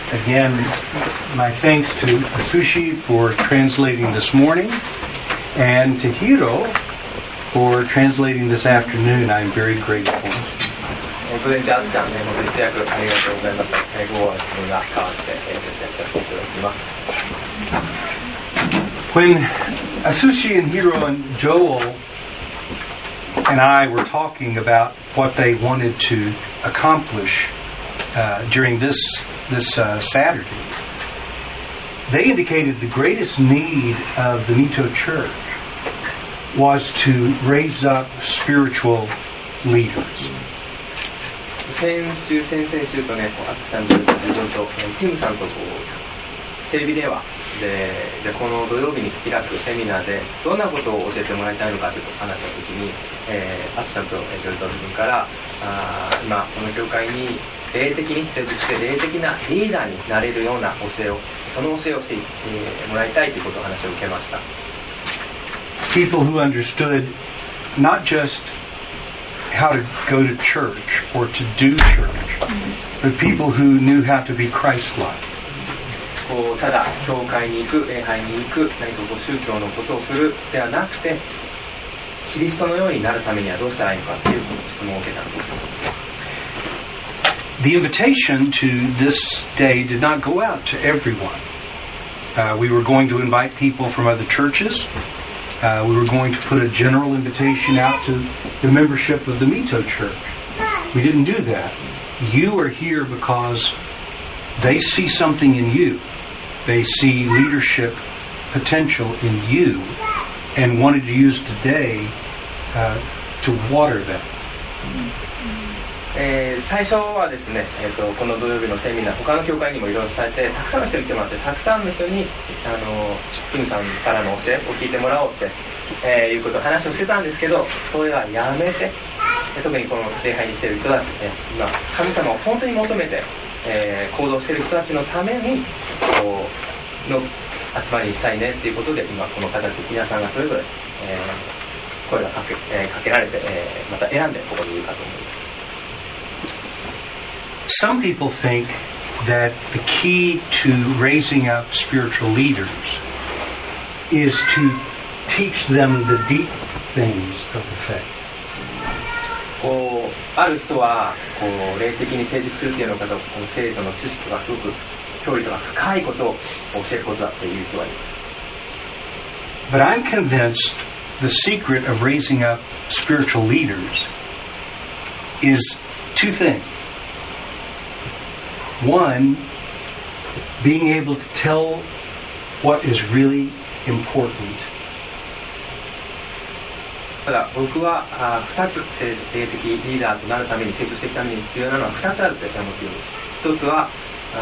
Again, my thanks to Asushi for translating this morning, and to Hiro for translating this afternoon. I'm very grateful. 午前中、あつちゃん、本当に通訳ありがとうございました。午後は自分が代わって説明させていただきます。 When Asushi and Hiro and Joel and I were talking about what they wanted to accomplish during this Saturday, they indicated the greatest need of the Mito Church was to raise up spiritual leaders. 先週とね、あつさんと自分とティムさんとテレビ電話で、じゃあこの土曜日に開くセミナーでどんなことを教えてもらいたいのかということを話したときに、あつさんとジョルと自分から今この教会に霊的に接続して霊的なリーダーになれるような教えを、その教えをしてもらいたいということを話を受けました。 People who understood not just how to go to church or to do church, but people who knew how to be Christ-like. ただ教会に行く、礼拝に行く、何か宗教のことをするではなくて、キリストのようになるためにはどうしたらいいのかという質問を受けたんです。 The invitation to this day did not go out to everyone. We were going to invite people from other churches. We were going to put a general invitation out to the membership of the Mito Church. We didn't do that. You are here because they see something in you. They see leadership potential in you and wanted to use today to water that. 最初はですね、この土曜日のセミナー、他の教会にもいろいろ伝えて、たくさんの人に来てもらって、たくさんの人にキムさんからの教えを聞いてもらおうって、いうことを話をしてたんですけど、それはやめて、特にこの礼拝に来ている人たちね、今神様を本当に求めて、行動している人たちのためにの集まりにしたいねっていうことで、今この形、皆さんがそれぞれ、声がかけられて、また選んでここにいるかと思います。 Some people think that the key to raising up spiritual leaders is to teach them the deep things of the faith. ある人は霊的に成熟するというのかと、この聖書の知識がすごく教理とか深いことを教えることだという人はいます。 But I'm convinced the secret of raising up spiritual leaders is two things. One, being able to tell what is really important. ただ僕は2つ霊的リーダーとなるために、成長していくために必要なのは2つあると思っています。1つは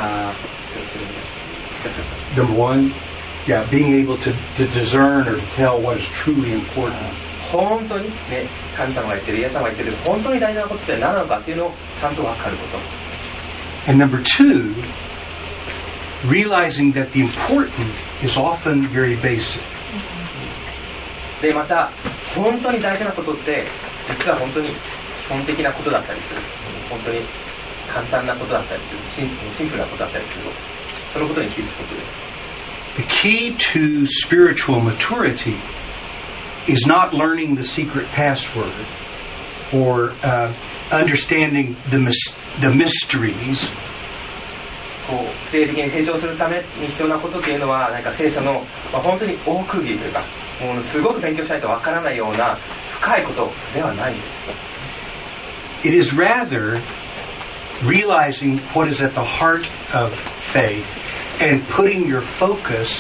Number one, being able to discern or to tell what is truly important. 本当にね、神様が言ってる、イエス様が言ってる本当に大事なことって何なのかっていうのをちゃんと分かること。 And number two, realizing that the important is often very basic. でまた本当に大事なことって実は本当に基本的なことだったりする。本当に簡単なことだったりする。シンプルなことだったりする。そのことに気づくことです。 The key to spiritual maturity is not learning the secret password or understanding the mysteries. 霊的に成長するために必要なことというのは、なんか聖書の、本当に大釘というか、もうすごく勉強しないとわからないような深いことではないんです。 It is rather realizing what is at the heart of faith and putting your focus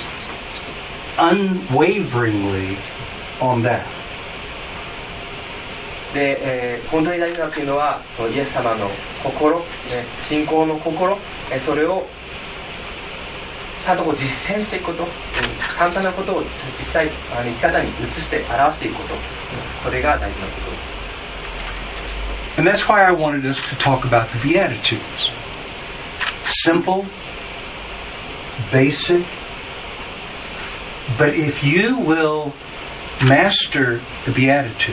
unwaveringly on that. で、本当に大事だというのは、イエス様の心、信仰の心、それをちゃんと実践していくこと、簡単なことを実際生き方に移して表していくこと、それが大事なことです。 And that's why I wanted us to talk about the Beatitudes. Simple, basic, but if you will master the Beatitudes,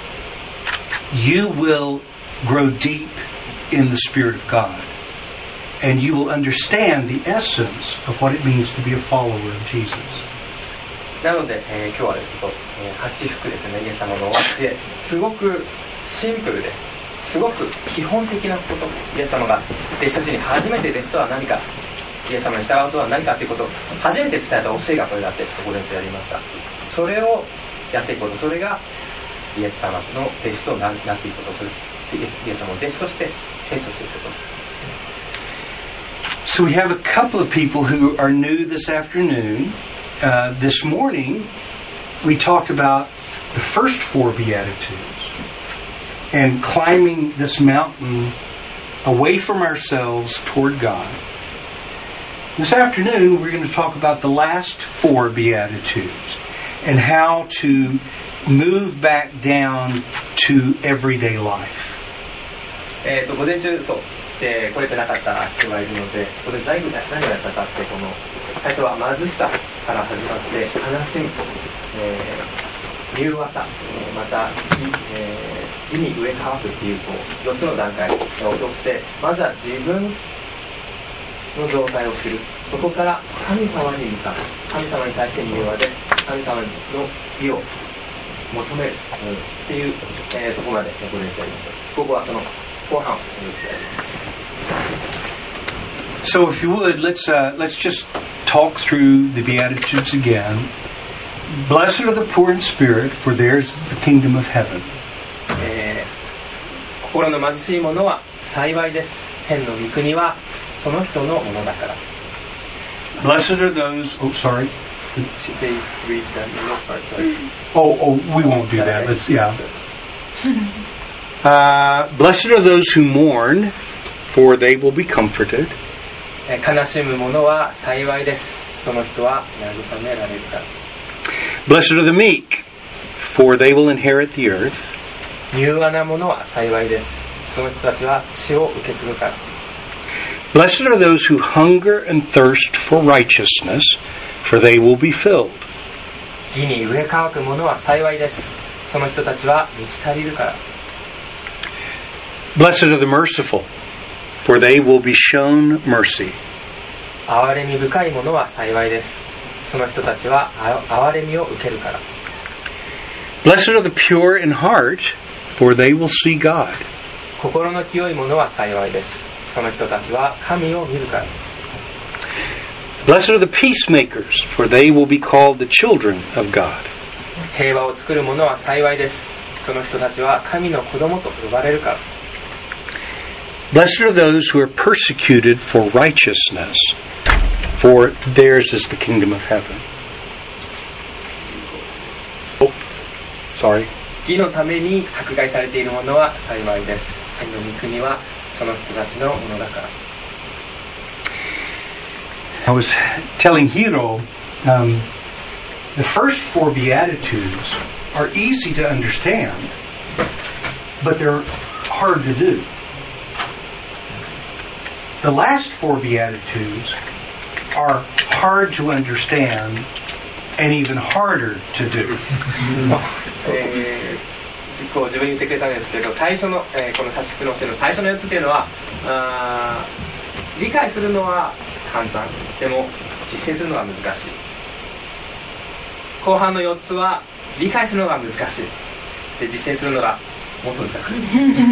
you will grow deep in the Spirit of God. and you will understand the essence of what it means to be a follower of Jesus. なので、今日はですね、8福ですね、イエス様の教え、すごくシンプルですごく基本的なこと、イエス様が弟子たちに初めて弟子とは何か、イエス様に従うとは何かということを初めて伝えた教えがこれだって午前中やりました。それをやっていくこと、それがイエス様の弟子となっていくこと、それイエス様の弟子として成長していくこと。 So we have a couple of people who are new this afternoon. This morning, we talked about the first 4 Beatitudes and climbing this mountain away from ourselves toward God. This afternoon, we're going to talk about the last 4 Beatitudes and how to move back down to everyday life. 午前中、そう。来れてなかった人がいるので、これ何をやったかって、この最初は貧しさから始まって悲しみ、柔和さ、また意に植え替わるっていう4つの段階を通して、まずは自分の状態を知る、そこから神様に向かう、神様に対して柔和で神様の意を求めるっていう、ところまでご練習あります。ここはその後半をご練習あります。 So if you would, let's just talk through the Beatitudes again. Blessed are the poor in spirit, for theirs is the kingdom of heaven. 心の貧しい者は幸いです。天の御国はその人のものだから。 Blessed are those. Oh, sorry. Should they read that middle part? Sorry. Oh, we won't do that. Let's, yeah. Blessed are those who mourn, for they will be comforted. 悲しむ者は幸いです。その人は慰められるから。 Blessed are the meek, for they will inherit the earth. 柔和な者は幸いです。その人たちは地を受け継ぐから。 Blessed are those who hunger and thirst for righteousness, for they will be filled. 義に植え乾く者は幸いです。その人たちは満ち足りるから。 Blessed are the merciful, for they will be shown mercy. 憐れみ深い者は幸いです。その人たちは憐れみを受けるから。 Blessed are the pure in heart, for they will see God. 心の清い者は幸いです。その人たちは神を見るから。 Blessed are the peacemakers, for they will be called the children of God. 平和を作る者は幸いです。その人たちは神の子供と呼ばれるから。 Blessed are those who are persecuted for righteousness, for theirs is the kingdom of heaven. Oh, sorry. 義のために迫害されている者は幸いです。神の御国はその人たちのものだから。 I was telling Hiro, the first 4 Beatitudes are easy to understand, but they're hard to do. The last 4 Beatitudes are hard to understand and even harder to do. 自分に言ってくれたんですけど、最初の、この8福の教えの最初の4つというのは理解するのは簡単でも実践するのが難しい。後半の4つは理解するのが難しいで実践するのがもっと難しい。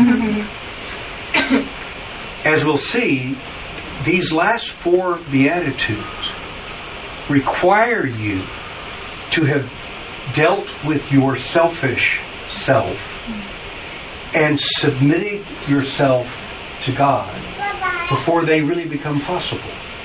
As we'll see, these last 4 Beatitudes require you to have dealt with your selfish self and submitted yourself to God before they really become possible.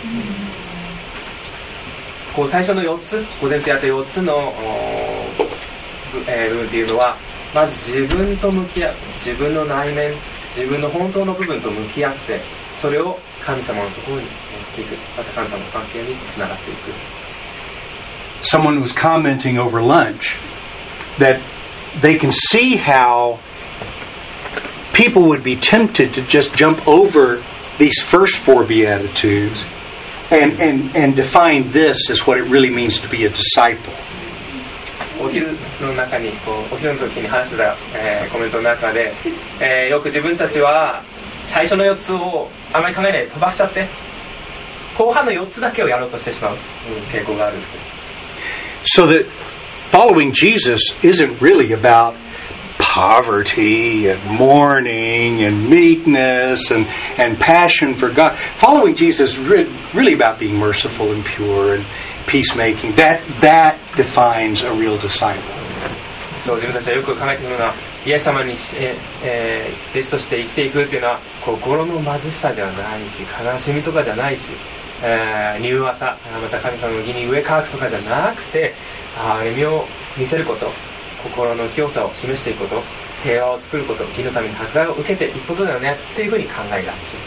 こう最初の4つ、午前中やった4つの部分っていうのは、まず自分と向き合う、自分の内面、自分の本当の部分と向き合って、それを神様のところに持っていく、また神様の関係につながっていく。 Someone was commenting over lunch that they can see how people would be tempted to just jump over these first 4 Beatitudes and define this as what it really means to be a disciple. お昼の中にお昼の時に話してた、コメントの中で、よく自分たちは最初の4つをあまり考えないで飛ばしちゃって後半の4つだけをやろうとしてしまう、傾向がある。 So that following Jesus isn't really about poverty and mourning and meekness and passion for God. Following Jesus is really about being merciful and pure and peacemaking. That defines a real disciple. そう自分たちはよく考えているのはイエス様に、弟子として生きていくというのは心の貧しさではないし悲しみとかじゃないし、柔和さまた神様の義に上乾くとかじゃなくて歩みを見せること、心の清さを示していくこと、平和を作ること、義のために迫害を受けていくことだよねっていうふうに考えがち。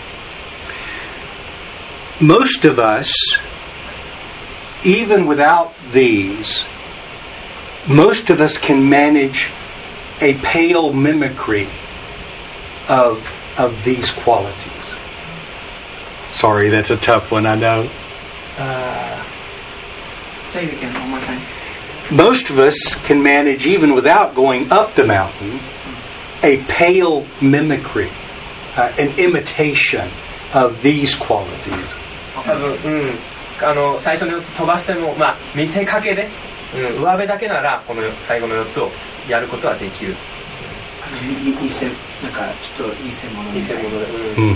Most of us, even without these, most of us can manage a pale mimicry of these qualities. Sorry, that's a tough one, I know. Say it again one more time. Most of us can manage, even without going up the mountain, a pale mimicry, an imitation of these qualities. 多分、最初の4つ飛ばしても、見せかけで、上辺だけならこの最後の4つをやることはできる。 なんかちょっと偽物みたいな。 偽物で。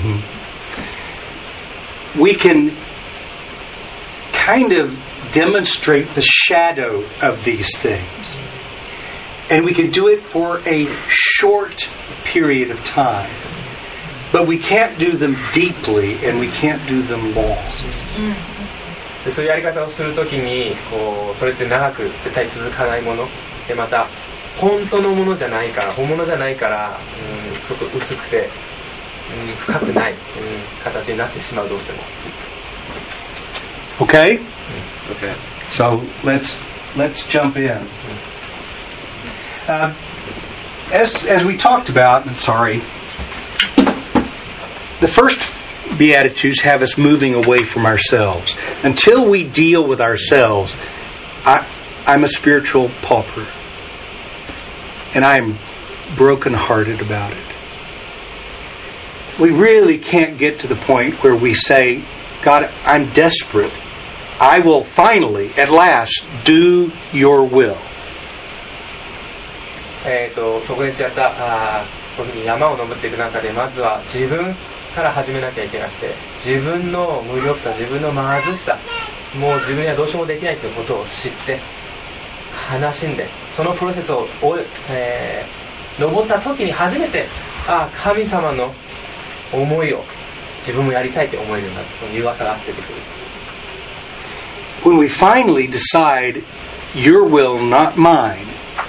We can kind of demonstrate the shadow of these things. And we can do it for a short period of time. But we can't do them deeply and we can't do them long. でそういうやり方をするときにそれって長く絶対続かないもので、また本当のものじゃないから本物じゃないから、すごく薄くて、深くない、形になってしまう、どうしても。 Okay? Okay. So let's jump in. As we talked about, sorry, the first Beatitudes have us moving away from ourselves. Until we deal with ourselves, I'm a spiritual pauper. And I'm brokenhearted about it. We really can't get to the point where we say, God, I'm desperate. I will finally, at last, do your will. そこで違ったこういうふうに山を登っていく中でまずは自分から始めなきゃいけなくて、自分の無力さ、自分の貧しさ、もう自分にはどうしようもできないということを知って悲しんで、そのプロセスを登った時に初めて神様の思いを自分もやりたいと思えるようになって、その柔和さが出てくる。 When we finally decide your will, not mine,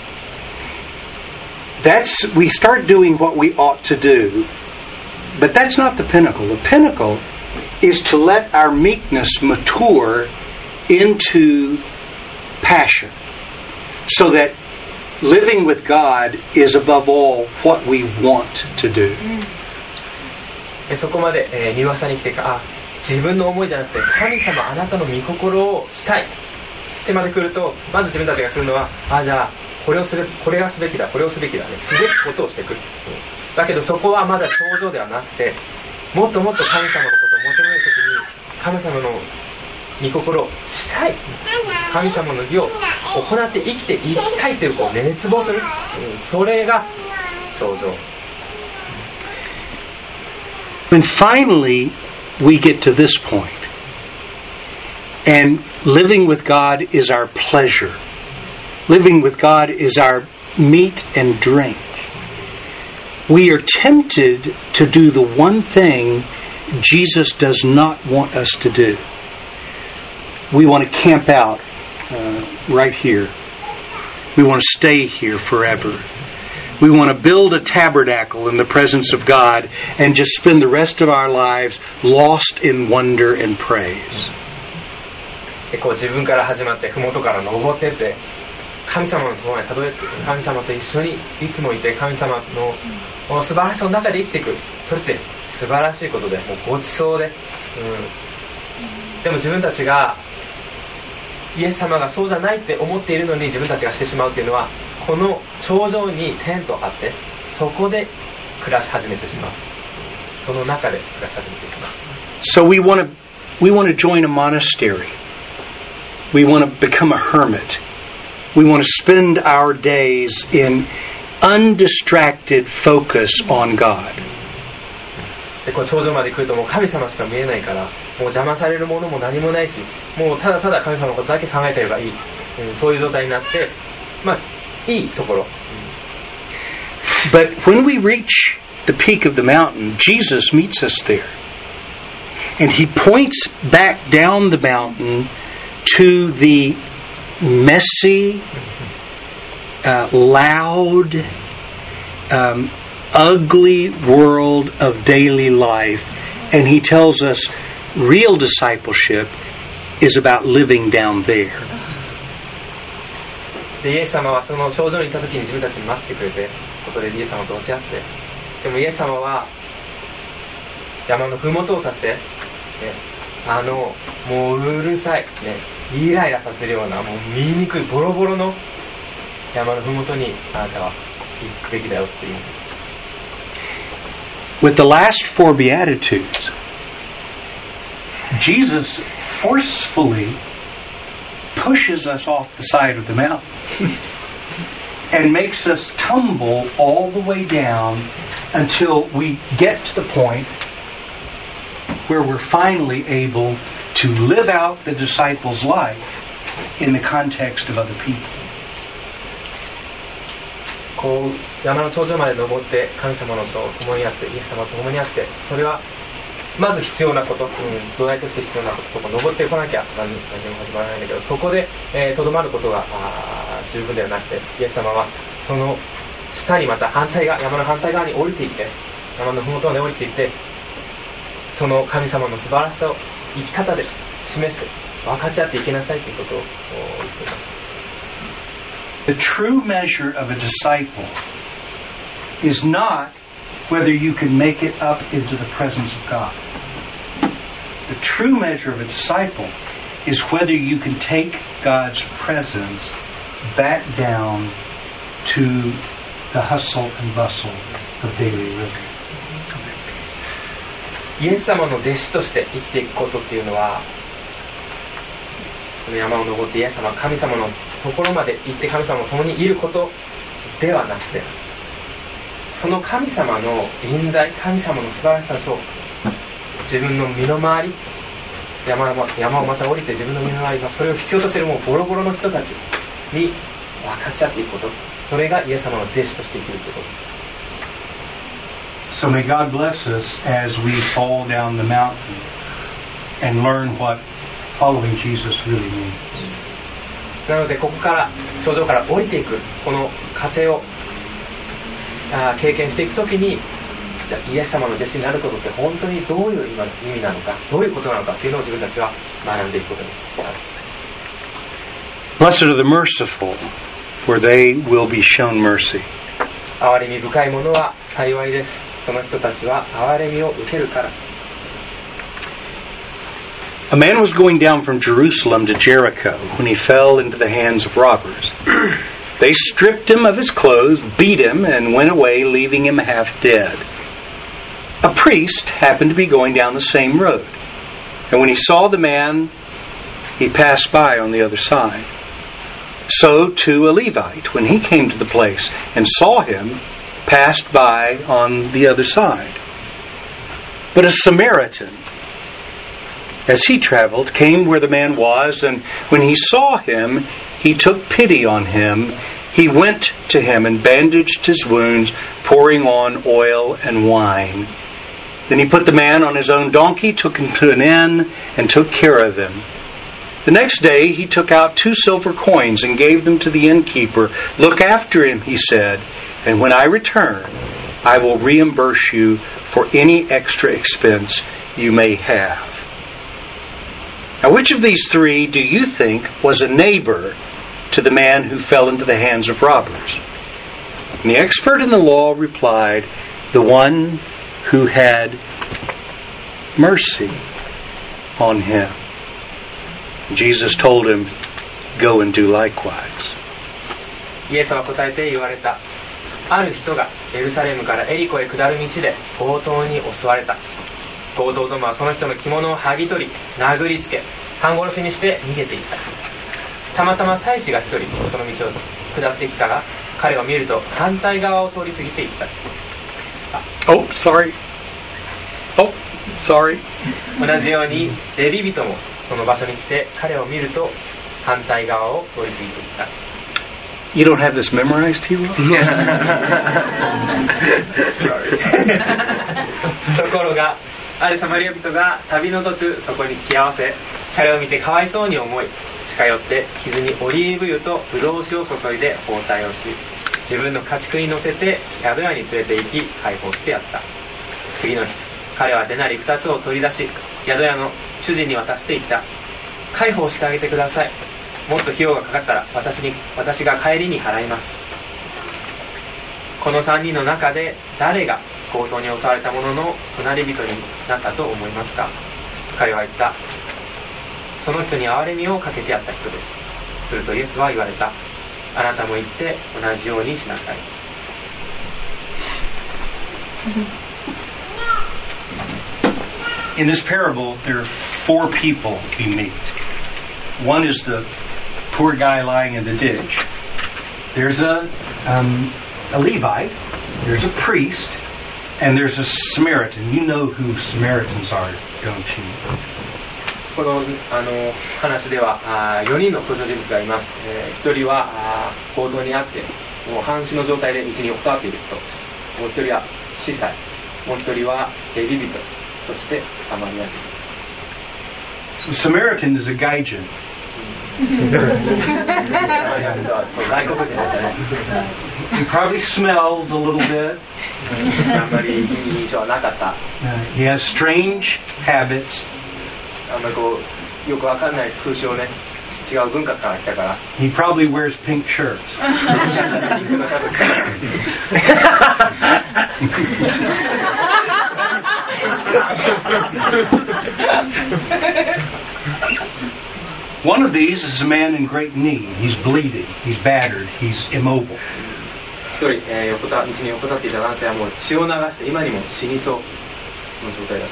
we start doing what we ought to do, but that's not the pinnacle. The pinnacle is to let our meekness mature into passion, so that living with God is above all what we want to do. そこまで、柔和さに来て自分の思いじゃなくて神様あなたの御心をしたいってまで来ると、まず自分たちがするのはじゃあこれがすべきだ、これをすべきだね、すべきことをしていく。だけどそこはまだ頂上ではなくて、もっともっと神様のことを求めるときに神様の御心をしたい、神様の義を行って生きていきたいという熱望する、それが頂上。 When finally we get to this point, and living with God is our pleasure, living with God is our meat and drink, we are tempted to do the one thing Jesus does not want us to do. We want to camp out right here. We want to stay here forever. We want to build a tabernacle in the presence of God and just spend the rest of our lives lost in wonder and praise. 自分から始まって麓から登ってって神様のところにたどり着く、神様と一緒にいつもいて神様の素晴らしさの中で生きていく、それって素晴らしいことで、もうごちそうで、でも自分たちがイエス様がそうじゃないって思っているのに自分たちがしてしまうっていうのは、この頂上にテントを張ってそこで暮らし始めてしまう。 その中で暮らし始めていきます。 So we want to join a monastery. We want to become a hermit. We want to spend our days in undistracted focus on God. でこう頂上まで来るともう神様しか見えないから、もう邪魔されるものも何もないし、もうただただ神様のことだけ考えてればいい、そういう状態になって、まあいいところ。 But when we reach the peak of the mountain, Jesus meets us there. And he points back down the mountain to the messy, loud, ugly world of daily life. And he tells us real discipleship is about living down there. でイエス様はその頂上に行った時に自分たちに待ってくれて、そこでイエス様と落ち合って、でもイエス様は山の麓を指して、ね、もううるさい、ね、イライラさせるようなもう見にくいボロボロの山の麓にあなたは行くべきだよっていう。 With the last four Beatitudes, Jesus forcefully pushes us off the side of the mountain and makes us tumble all the way down until we get to the point where we're finally able to live out the disciples' life in the context of other people. こう山の頂上まで登って神様のと共にあって、イエス様と共にあって、それはまず必要なこと、土台として必要なこと、そこ登ってこなきゃ何も始まらないんだけど、そこでとどまることが十分ではなくて、イエス様はその下にまた山の反対側に降りていって、山の麓まで降りていって、その神様の素晴らしさを生き方で示して分かち合っていきなさいということを言っています。 The true measure of a disciple is not whether you can make it up into the presence of God. The true measure of a disciple is whether you can take God's presence back down to the hustle and bustle of daily living. イエス様の弟子として生きていくことっていうのは、この山を登ってイエス様、神様のところまで行って神様と共にいることではなくて、その神様の臨在、神様の素晴らしさを自分の身の回り、山をまた降りて自分の身の回り、それを必要としているもうボロボロの人たちに分かち合っていくこと、それがイエス様の弟子として生きることです。 So may God bless us as we fall down the mountain and learn what following Jesus really means. なのでここから頂上から降りていくこの過程を経験していくときに、じゃあイエス様の弟子になることって本当にどういう意味なのか、どういうことなのかっていうのを自分たちは学んでいくことになる。 Blessed are the merciful, for they will be shown mercy. 憐れみ深い者は幸いです。その人たちは憐れみを受けるから。 A man was going down from Jerusalem to Jericho when he fell into the hands of robbers. They stripped him of his clothes, beat him, and went away, leaving him half dead. A priest happened to be going down the same road, and when he saw the man, he passed by on the other side. So too a Levite, when he came to the place and saw him, passed by on the other side. But a Samaritan, as he traveled, came where the man was, and when he saw him, he took pity on him. He went to him and bandaged his wounds, pouring on oil and wine. Then he put the man on his own donkey, took him to an inn, and took care of him. The next day he took out 2 silver coins and gave them to the innkeeper. Look after him, he said, and when I return, I will reimburse you for any extra expense you may have. Now, which of these 3 do you think was a neighbor to the man who fell into the hands of robbers? And the expert in the law replied, the one who had mercy on him. Jesus told him, go and do likewise. イエスは答えて言われた。 ある人がエルサレムからエリコへ下る道で強盗に襲われた。強盗どもはその人の着物を剥ぎ取り、殴りつけ、半殺しにして逃げていった。たまたま祭司が一人その道を下ってきたが、彼を見ると反対側を通り過ぎていった。 Oh, sorry. Oh, sorry. 同じようにレビ人もその場所に来て彼を見ると反対側を通り過ぎていった。 You don't have this memorized, Hero? ところがあるサマリア人が旅の途中そこに来合わせ、彼を見てかわいそうに思い、近寄って傷にオリーブ油とブドウ酒を注いで包帯をし、自分の家畜に乗せて宿屋に連れて行き解放してやった。次の日、彼はデナリ2つを取り出し、宿屋の主人に渡していった。解放してあげてください。もっと費用がかかったら私が帰りに払います。この3人の中で誰が強盗に襲われた者の隣人になったと思いますか？彼は言った。その人に憐れみをかけてやった人です。するとイエスは言われた。あなたも行って同じようにしなさい。 In this parable, there are 4 people we meet. One is the poor guy lying in the ditch. There's a Levite, there's a priest, and there's a Samaritan. You know who Samaritans are, don't you? この話では4人の登場人物がいます。1人は強盗にあってもう半死の状態で道に横たわっている人、もう1人は司祭、もう1人はレビ人、そしてサマリア人。 Samaritan is a gaijin. 外国人ですね。 He probably smells a little bit. あんまりいい印象はなかった。 He has strange habits. あんまりこうよくわかんない風習をね、違う文化から来たから。 He probably wears pink shirts. ピンクのシャツ着てる。 One of these is a man in great need. He's bleeding. He's battered. He's immobile. 一人、道に横たっていた男性はもう血を流して今にも死にそうの状態だった。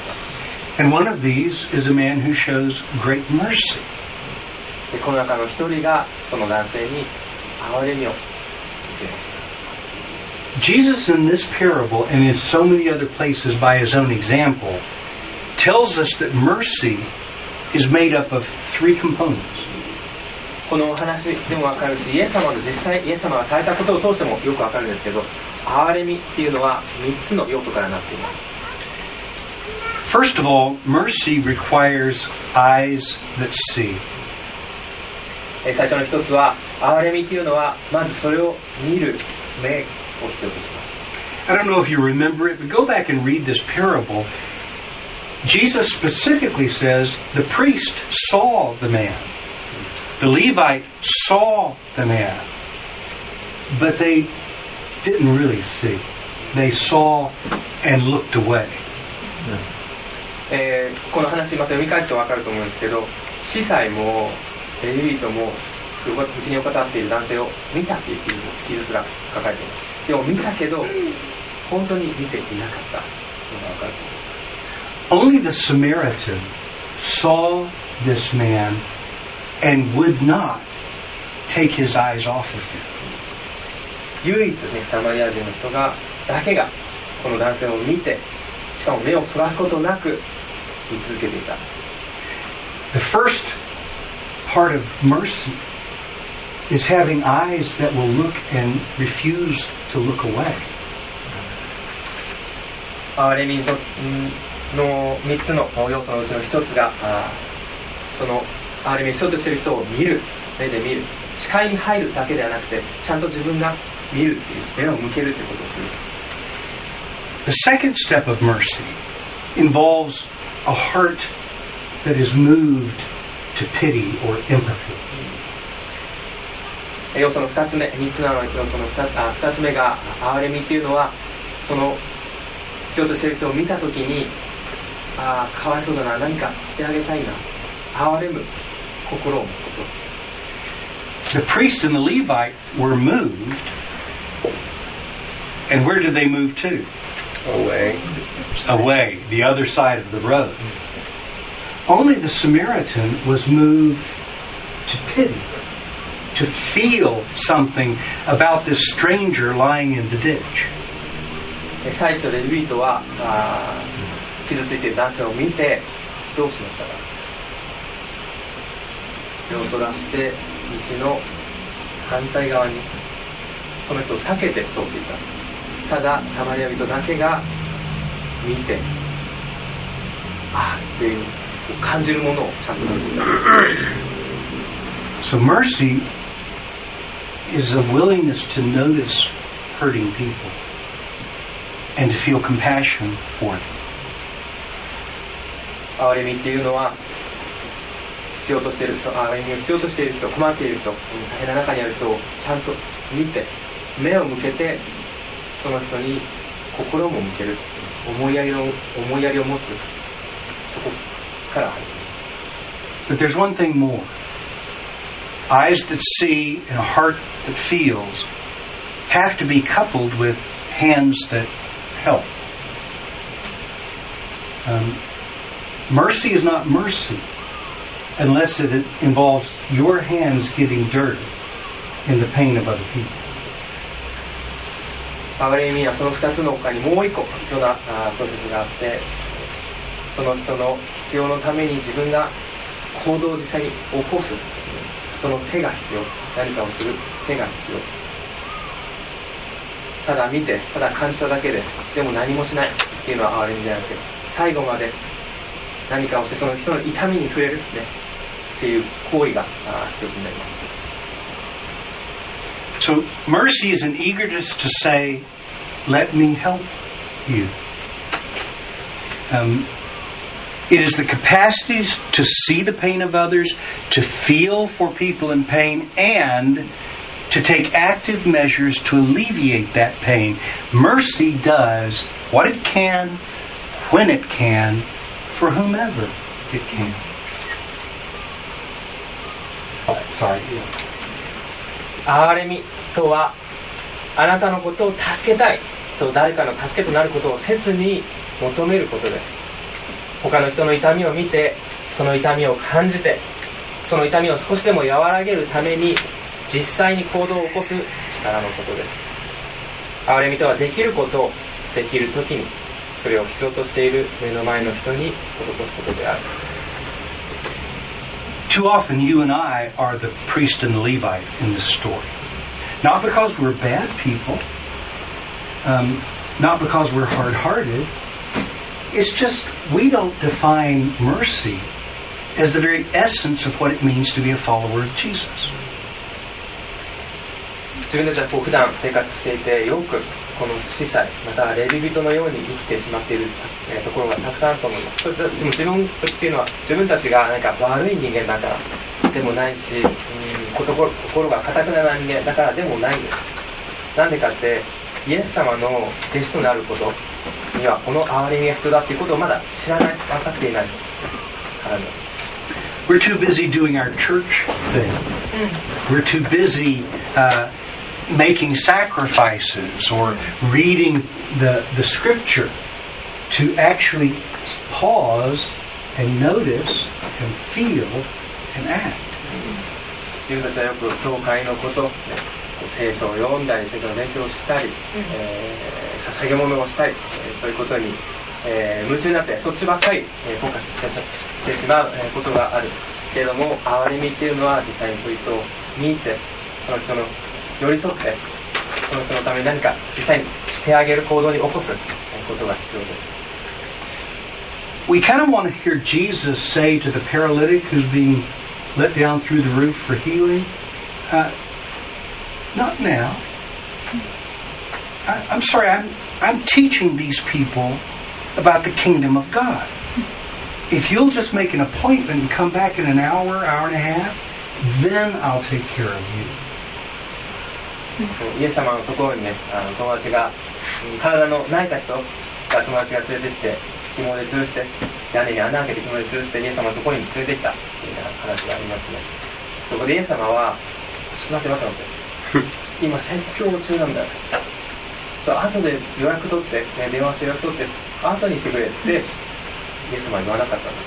And one of these is a man who shows great mercy. でこの中の一人がその男性に憐れみを見せました。 Jesus in this parable and in so many other places by his own example tells us that mercy is made up of 3 components. このお話でもわかるし、イエス様がされたことを通してもよくわかるんですけど、憐れみっていうのは3つの要素からなっています。 First of all, mercy requires eyes that see. 最初の一つは、憐れみっていうのはまずそれを見る目を必要とします。 I don't know if you remember it, but go back and read this parable. Jesus specifically says the priest saw the man. The Levite saw the man. But they didn't really see. They saw and looked away. この話また読み返すと分かると思うんですけど、司祭もレビ人も道に横たわっている男性を見たっていう記述が書かれています。でも見たけど本当に見ていなかったのが分かると思います。 Only the Samaritan saw this man and would not take his eyes off of him. 唯一ね、サマリア人の人だけがこの男性を見て、しかも目をそらすことなく見続けていた。 The first part of mercy is having eyes that will look and refuse to look away. 憐れみの3つの要素のうちの1つが、その憐れみを必要としている人を見る、目で見る、視界に入るだけではなくて、ちゃんと自分が見るっていう、目を向けるということをする。 The second step of mercy involves a heart that is moved to pity or empathy. 要素の2つ目、3つの要素の2つ目が憐れみっていうのは、その必要としている人を見たときに、かわいそうだな、何かしてあげたいな、憐れむ心を持つこと。 The priest and the Levite were moved And where did they move to? Away. Away, the other side of the road. Only the Samaritan was moved to pity, to feel something about this stranger lying in the ditch. 祭司とレビ人は傷ついている男性を見てどうしましたか。手をそらして道の反対側にその人を避けて通っていた。ただサマリア人だけが見て、っていう感じるものをちゃんと感じた。 So mercy is a willingness to notice hurting people and to feel compassion for them. 憐れみっていうのは必要としている人、憐れみを必要としている人、困っている人、大変な中にある人をちゃんと見て、目を向けてその人に心も向ける、思いやりを持つ、そこから始める。 But there's one thing more. Eyes that see and a heart that feels have to be coupled with hands that help. Mercy is not mercy unless it involves your hands getting dirty in the pain of other people. 憐れみはその2つの他にもう一個必要なプロセスがあって、その人の必要のために自分が行動を実際に起こす、その手が必要、何かをする手が必要。ただ見て、ただ感じただけで、でも何もしないっていうのは憐れみじゃなくて、最後まで何かをしてその人の痛みに触れる、っていう行為が必要になります。 So mercy is an eagerness to say, let me help you. It is the capacity to see the pain of others, to feel for people in pain, and to take active measures to alleviate that pain. Mercy does what it can, when it can, for whomever it can. Sorry. 憐れみとは、あなたのことを助けたいと誰かの助けとなることを切に求めることです。他の人の痛みを見て、その痛みを感じて、その痛みを少しでも和らげるために実際に行動を起こす力のことです。憐れみとはできることをできるときに、それを必要としている目の前の人に施すことである。 Too often you and I are the priest and the Levite in this story. Not because we're bad people, not because we're hard-hearted. It's just we don't define mercy as the very essence of what it means to be a follower of Jesus. 自分たちは普段生活していてよくこの司祭またはレビ人のように生きてしまっているところがたくさんあると思います。でもそれっていうのは自分たちが何か悪い人間だからでもないし、心が堅くな人間だからでもないんです。なんでかってイエス様の弟子となることにはこの憐れみが必要だっていうことをまだ知らない、分かっていないからなんです。 We're too busy doing our church thing. We're too busy making sacrifices or reading the scripture to actually pause and notice and feel and act. 自分たちはよく教会のこと、聖書を読んだり聖書の勉強をしたり、捧げ物をしたり、そういうことに夢中になってそっちばっかりフォーカスしてしまうことがあるけれども、憐れみっていうのは実際にそういう人を見てその人の寄り添ってその人のために何か実際にしてあげる行動に起こすことが必要です。 We kind of want to hear Jesus say to the paralytic who's being let down through the roof for healing, not now. I'm sorry, I'm teaching these people about the kingdom of God. If you'll just make an appointment and come back in an hour, hour and a half, then I'll take care of you. イエス様のところにね、友達が体の泣いた人が友達が連れてきて紐で吊るして屋根に穴開けて紐で吊るしてイエス様のところに連れてきたっていう話がありますね。そこでイエス様はちょっと待って今説教中なんだよ。 そう後で予約取って、ね、電話して予約取って後にしてくれってイエス様は言わなかったんです。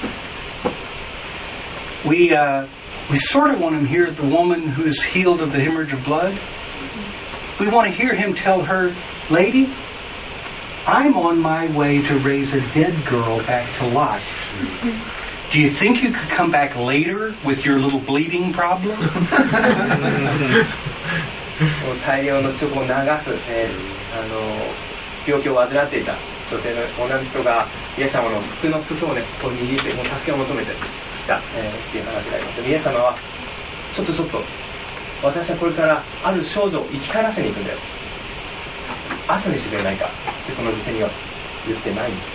We sort of want to hear the woman who is healed of the hemorrhage of blood. We want to hear him tell her, "Lady, I'm on my way to raise a dead girl back to life. Do you think you could come back later with your little bleeding problem?" 大量の血を流す、病気を患っていた女性の女の人がイエス様の服の裾をねこう握ってもう助けを求めてきた、っていう話があります。イエス様はちょっと私はこれからある少女を生き返らせに行くんだよ、後にしてくれないかってその女性には言ってないんです。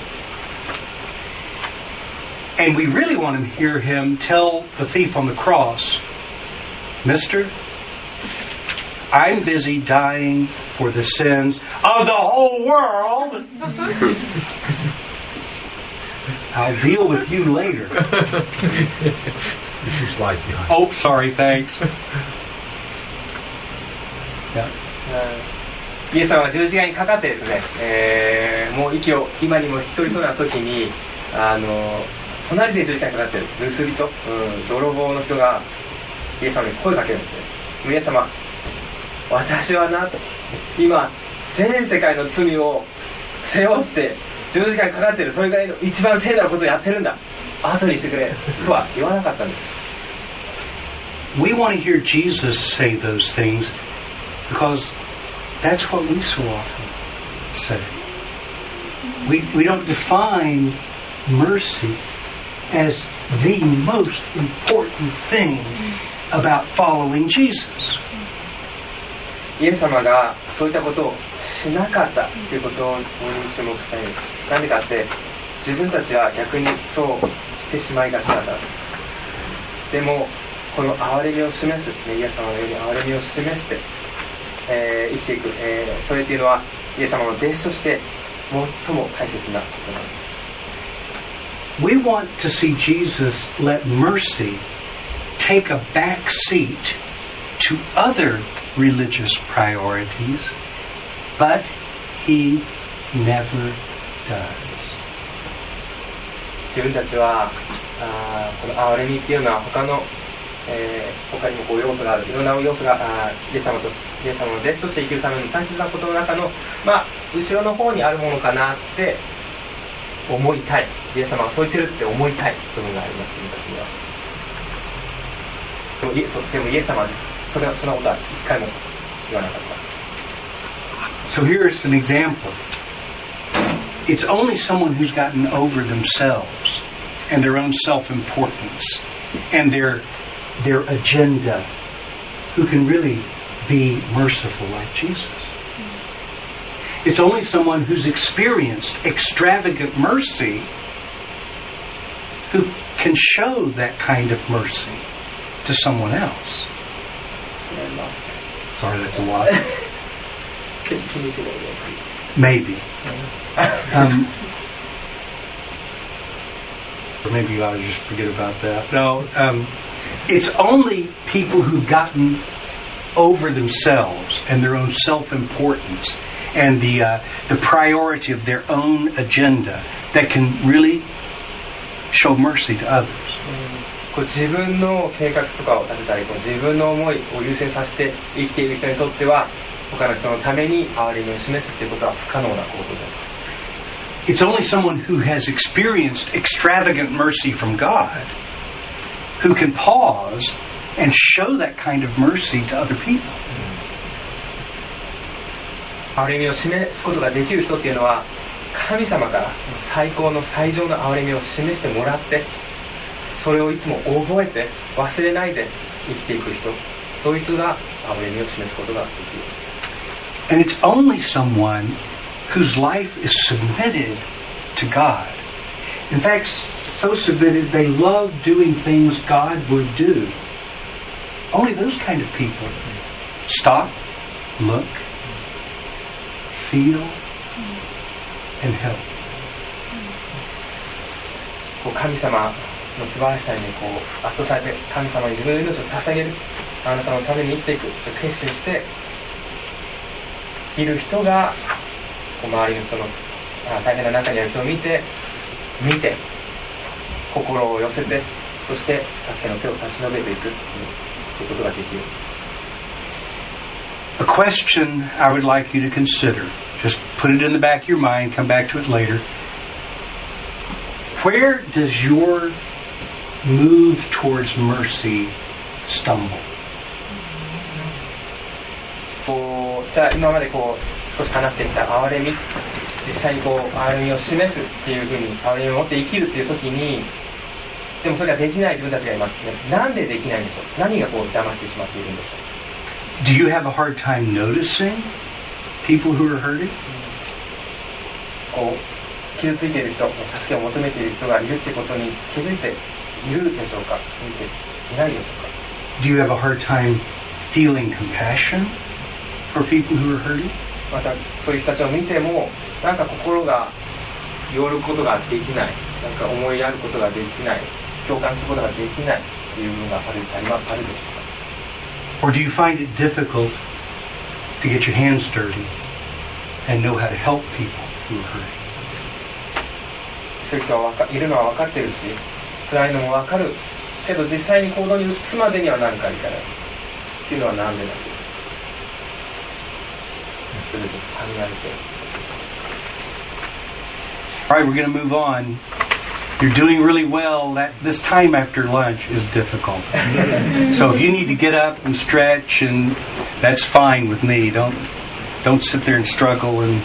And we really want to hear him tell the thief on the cross, "Mister, I'm busy dying for the sins of the whole world. I'll deal with you later." A few slides behind. Oh, sorry, thanks. Yeah. イエス様が十字架にかかってですね、もう息を今にも引き取りそうな時に隣で十字架にかかっている盗人、泥棒の人がイエス様に声かけるんですね。イエス様、私はな、今全世界の罪を背負って十字架にかかっている、それぐらいの一番聖なることをやってるんだ、後にしてくれとは言わなかったんです。 We want to hear Jesus say those things because that's what we so often say. We don't define mercy as the most important thing about following Jesus. イエス様がそういったことをしなかったということに注目したいんです。なんでかって自分たちは逆にそうしてしまいがちなんだ。でもこの憐れみを示す、イエス様のように憐れみを示して、生きていく、それっていうのはイエス様の弟子として最も大切なことなんです。 We want to see Jesus let mercy take a back seat to other religious priorities, but he never does. 自分たちはこの憐れみっていうのは他にもこう要素がある、いろんな要素がイエス様の弟子として生きるための大切なことの中の、後ろの方にあるものかなって思いたい、イエス様はそう言ってるって思いたい部分があります。私にはでもイエス様はそんなことは一回も言わなかった。 So here's an example. It's only someone who's gotten over themselves and their own self-importance and their agenda who can really be merciful like Jesus. It's only someone who's experienced extravagant mercy who can show that kind of mercy to someone else. Sorry, that's a lot. Can you say that again, please? Maybe. Or maybe you ought to just forget about that. No, it's only people who've gotten over themselves and their own self-importance and the priority of their own agenda that can really show mercy to others. 自分の計画とかを立てたり、自分の思いを優先させて生きている人にとっては、他の人のために憐れみを示すということは不可能なことです。 It's only someone who has experienced extravagant mercy from God who can pause and show that kind of mercy to other people. 憐れみを示すことができる人っていうのは、神様から最高の最上の憐れみを示してもらって、それをいつも覚えて忘れないで生きていく人、そういう人が憐れみを示すことができる。 And it's only someone whose life is submitted to God. In fact, so submitted they love doing things God would do. Only those kind of people stop, look, feel, and help. 神様の素晴らしさに圧倒されて、神様に自分の命を捧げる、あなたのために生きていくと決心している人が周りの人の大変な中にある人を見て心を寄せて、そして助けの手を差し伸べていくということができる。 A question I would like you to consider. Just put it in the back of your mind, come back to it later. Where does your move towards mercy stumble? じゃあ今まで少し話してきた憐れみ、実際に憐れみを示すっていうふうに憐れみを持って生きるっていう時に、でもそれができない自分たちがいますね。なんでできないんでしょう。何が邪魔してしまっているんでしょう。 Do you have a hard time noticing people who are hurting? 傷ついている人、助けを求めている人がいるってことに気づいているでしょうか。気づいていないでしょうか。 Do you have a hard time feeling compassion for people who are hurting? またそういう人たちを見ても、なんか心が寄ることができない、なんか思いやることができない、共感することができないっていうのがあるでしょうか。 Or do you find it difficult to get your hands dirty and know how to help people who are hurting? そういう人はいるのは分かってるし、辛いのも分かるけど、実際に行動に移すまでには何かいかないっていうのはなんでなんですか。それで考えて。 All right, we're going to move on. You're doing really well. This time after lunch is difficult. So if you need to get up and stretch, and that's fine with me. Don't sit there and struggle and.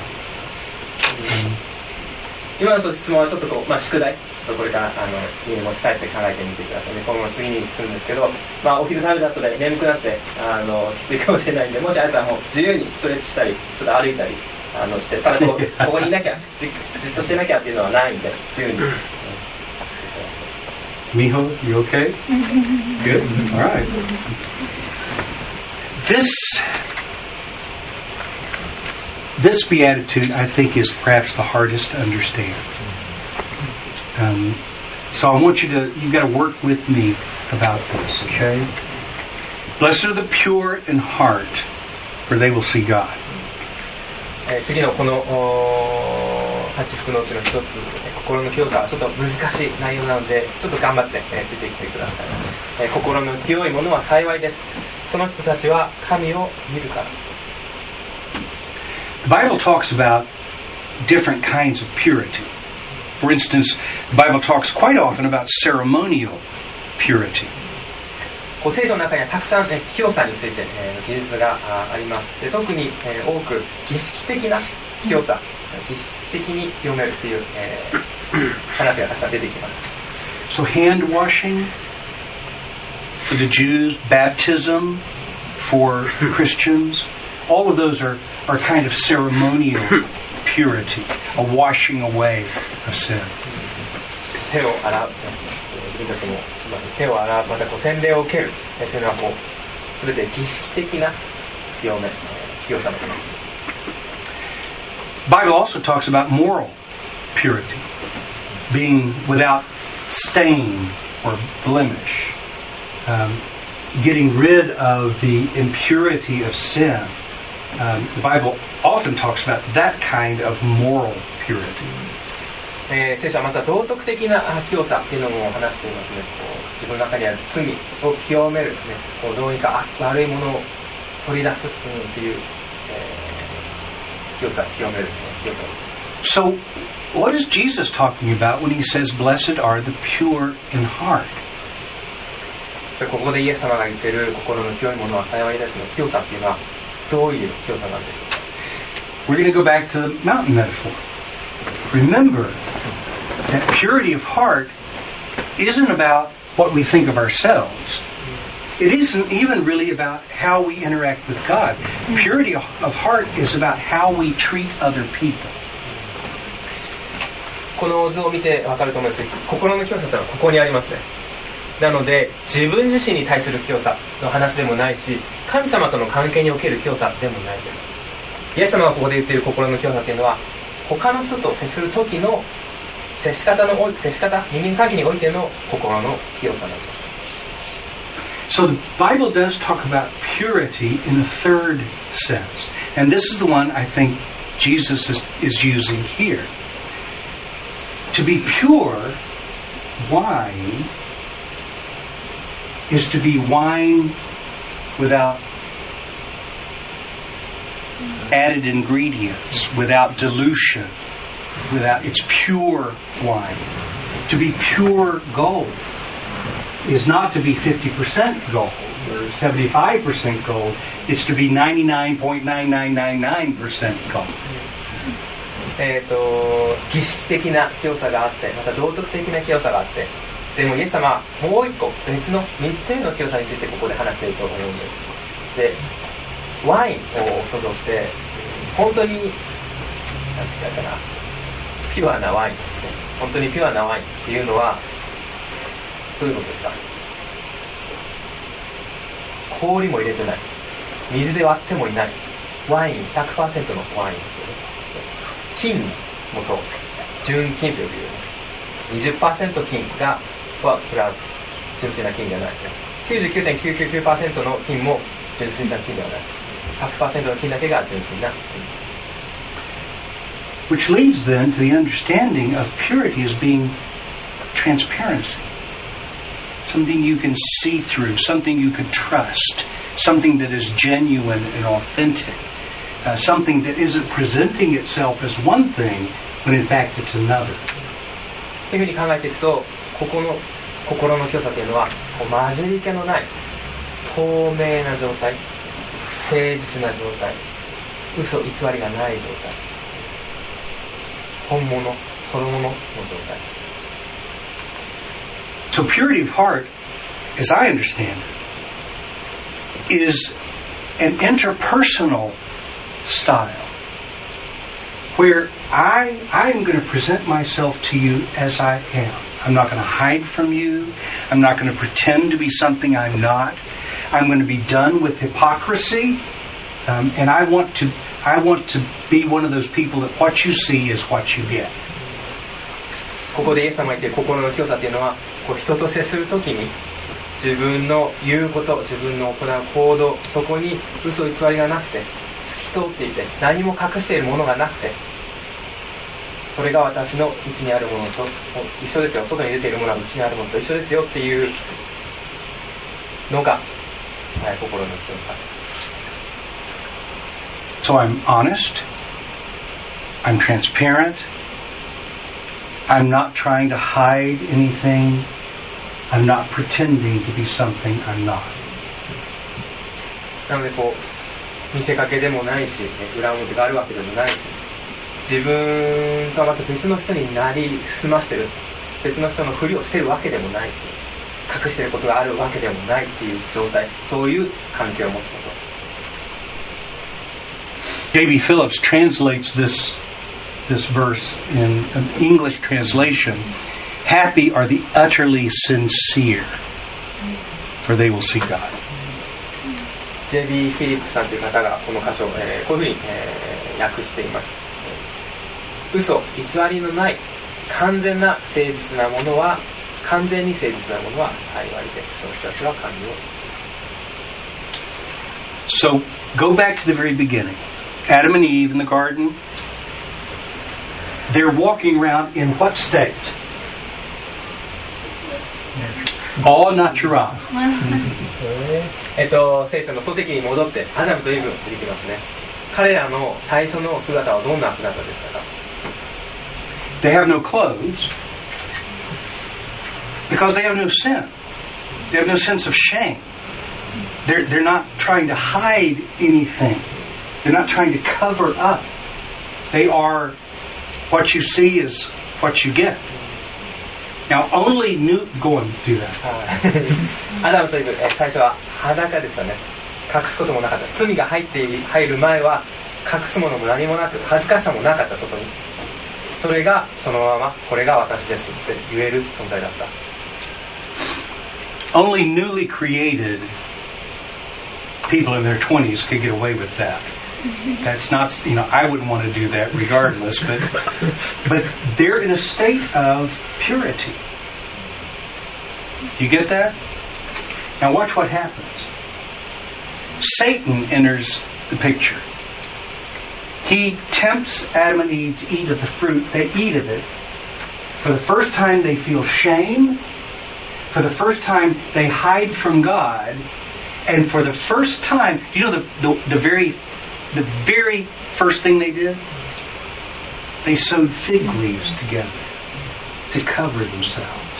今の質問はちょっと宿題、ちょっとこれから家に持ち帰って考えてみてくださいね。今後次に進むんですけど、お昼食べた後で眠くなってきついかもしれないんで、もしあれたらもう自由にストレッチしたり、ちょっと歩いたりして、ただここにいなきゃじっとしてなきゃっていうのはないんで、自由に。 Miho, you okay? Good. All right. This beatitude, I think, is perhaps the hardest to understand. So I want you've got to work with me about this, okay? Blessed are the pure in heart, for they will see God. 次のこの8福のうちの一つ、心の清さ、ちょっと難しい内容なので、ちょっと頑張ってついてきてください。心の清いものは幸いです。その人たちは神を見るから。 The Bible talks about different kinds of purity. For instance, the Bible talks quite often about ceremonial purity. 聖書の中にはたくさん清さについて記述があります。で、特に多く儀式的な清さ、儀式的に清めるという話がたくさん出てきます。 So hand washing for the Jews, baptism for Christians, all of those are kind of ceremonial purity, a washing away of sin. 手を洗う、自分たちも手を洗う、また洗礼を受ける、そういうのは全て儀式的な清さのことです。 Bible also talks about moral purity, being without stain or blemish, getting rid of the impurity of sin. The Bible often talks about that kind of moral purity. 聖書はまた道徳的な清さっていうのも話していますね。自分の中にある罪を清める、どうにか悪いものを取り出すっていう、清さ、清める清さです。 So, what is Jesus talking about when he says, "Blessed are the pure in heart"? ここでイエス様が言っている心の清いものは幸いですね。清さっていうのはどういう清さなんでしょうか。 We're going to go back to the mountain metaphor. Remember that purity of heart isn't about what we think of ourselves. It isn't even really about how we interact with God. Purity of heart is about how we treat other people. この図を見て分かると思うんですけど、心の清さというのはここにありますね。なので自分自身に対する清さの話でもないし、神様との関係における清さでもないです。イエス様がここで言っている心の清さというのは、他の人と接する時の接し方、人間関係においての心の清さなんです。 So the Bible does talk about purity in a third sense. And this is the one I think Jesus is using here. To be pure wine is to be wine without added ingredients, without dilution, it's pure wine. To be pure gold is not to be 50% gold or 75% gold. It's to be 99.9999% gold. 儀式的な清さがあって、また道徳的な清さがあって、でもイエス様はもう一個別の3つ目の清さについてここで話していると思うんです。で、ワインを想像して、本当になんて言うかな、ピュアなワイン、本当にピュアなワインっていうのはどういうことですか？氷も入れてない、水で割ってもいないワイン 100% のワインですよね。金もそう、純金というより 20% 金がそれは純粋な金ではないですね。 99.999% の金も純粋な金ではない、 100% の金だけが純粋な金。 Which leads then to the understanding of purity as being transparency. Something you can see through, something you can trust, something that is genuine and authentic, something that isn't presenting itself as one thing, but in fact it's another. というふうに考えていくと、ここの心の清さというのは混じり気のない透明な状態、誠実な状態、嘘偽りがない状態、本物そのものの状態。 So purity of heart, as I understand it, is an interpersonal style where I'm going to present myself to you as I am. I'm not going to hide from you. I'm not going to pretend to be something I'm not. I'm going to be done with hypocrisy, and I want to be one of those people that what you see is what you get. ここでイエス様が言っている心の清さというのは、こう人と接するときに自分の言うこと、自分の行う行動、そこに嘘偽りがなくて透き通っていて、何も隠しているものがなくて、それが私の内にあるものと一緒ですよ、外に出ているものは内にあるものと一緒ですよっていうのが、心の清さ。 So I'm honest, I'm transparent, I'm not trying to hide anything, I'm not pretending to be something I'm not. なのでこう見せかけでもないし、裏表があるわけでもないし、自分とはまた別の人になりすましてる、別の人のふりをしてるわけでもないし、隠していることがあるわけでもないっていう状態、そういう関係を持つこと。 J.B. Phillips translates this verse in an English translation. Happy are the utterly sincere, for they will see God. J.B. フィリップさんという方がこの箇所を、こういうふうに、訳しています。嘘、偽りのない完全な誠実なものは、完全に誠実なものは幸いです。その人たちは神を。 So go back to the very beginning. Adam and Eve in the garden. They're walking around in what state? All natural. 聖書の書籍に戻ってアダムとイブ出てきますね。彼らの最初の姿はどんな姿でしたか？ They have no clothes because they have no sin. They have no sense of shame. They're not trying to hide anything. They're not trying to cover up. They are what you see is what you get. Now only go and do that. アダムとイブ、最初は裸でしたね。隠すこともなかった。罪が入る前は隠すものも何もなく、恥ずかしさもなかった、外に。それがそのままこれが私ですって言える存在だった。 Only newly created people in their 20s could get away with that. That's not, I wouldn't want to do that regardless, but they're in a state of purity. You get that? Now watch what happens. Satan enters the picture. He tempts Adam and Eve to eat of the fruit. They eat of it. For the first time, they feel shame. For the first time, they hide from God. And for the first time, you know the very first thing they did? They sewed fig leaves together to cover themselves.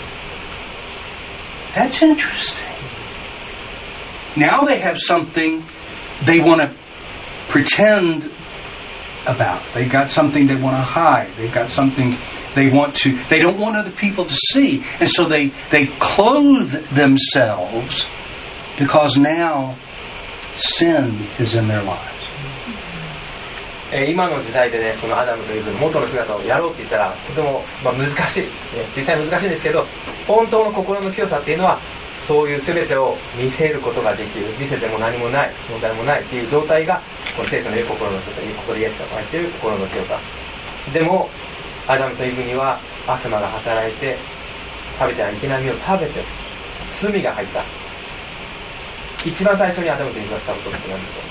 That's interesting. Now they have something they want to pretend about. They've got something they want to hide. They've got something they don't want other people to see. And so they clothe themselves because now sin is in their lives. 今の時代でね、そのアダムとイブの元の姿をやろうって言ったらとても難しい、実際難しいんですけど、本当の心の清さっていうのはそういう全てを見せることができる、見せても何もない問題もないっていう状態がこの聖書の言う心の清さ、ここでイエスが言っている心の清さでも、アダムとイブには悪魔が働いて食べてはいけない実を食べて罪が入った。一番最初にアダムとイブがしたことって何でしょう。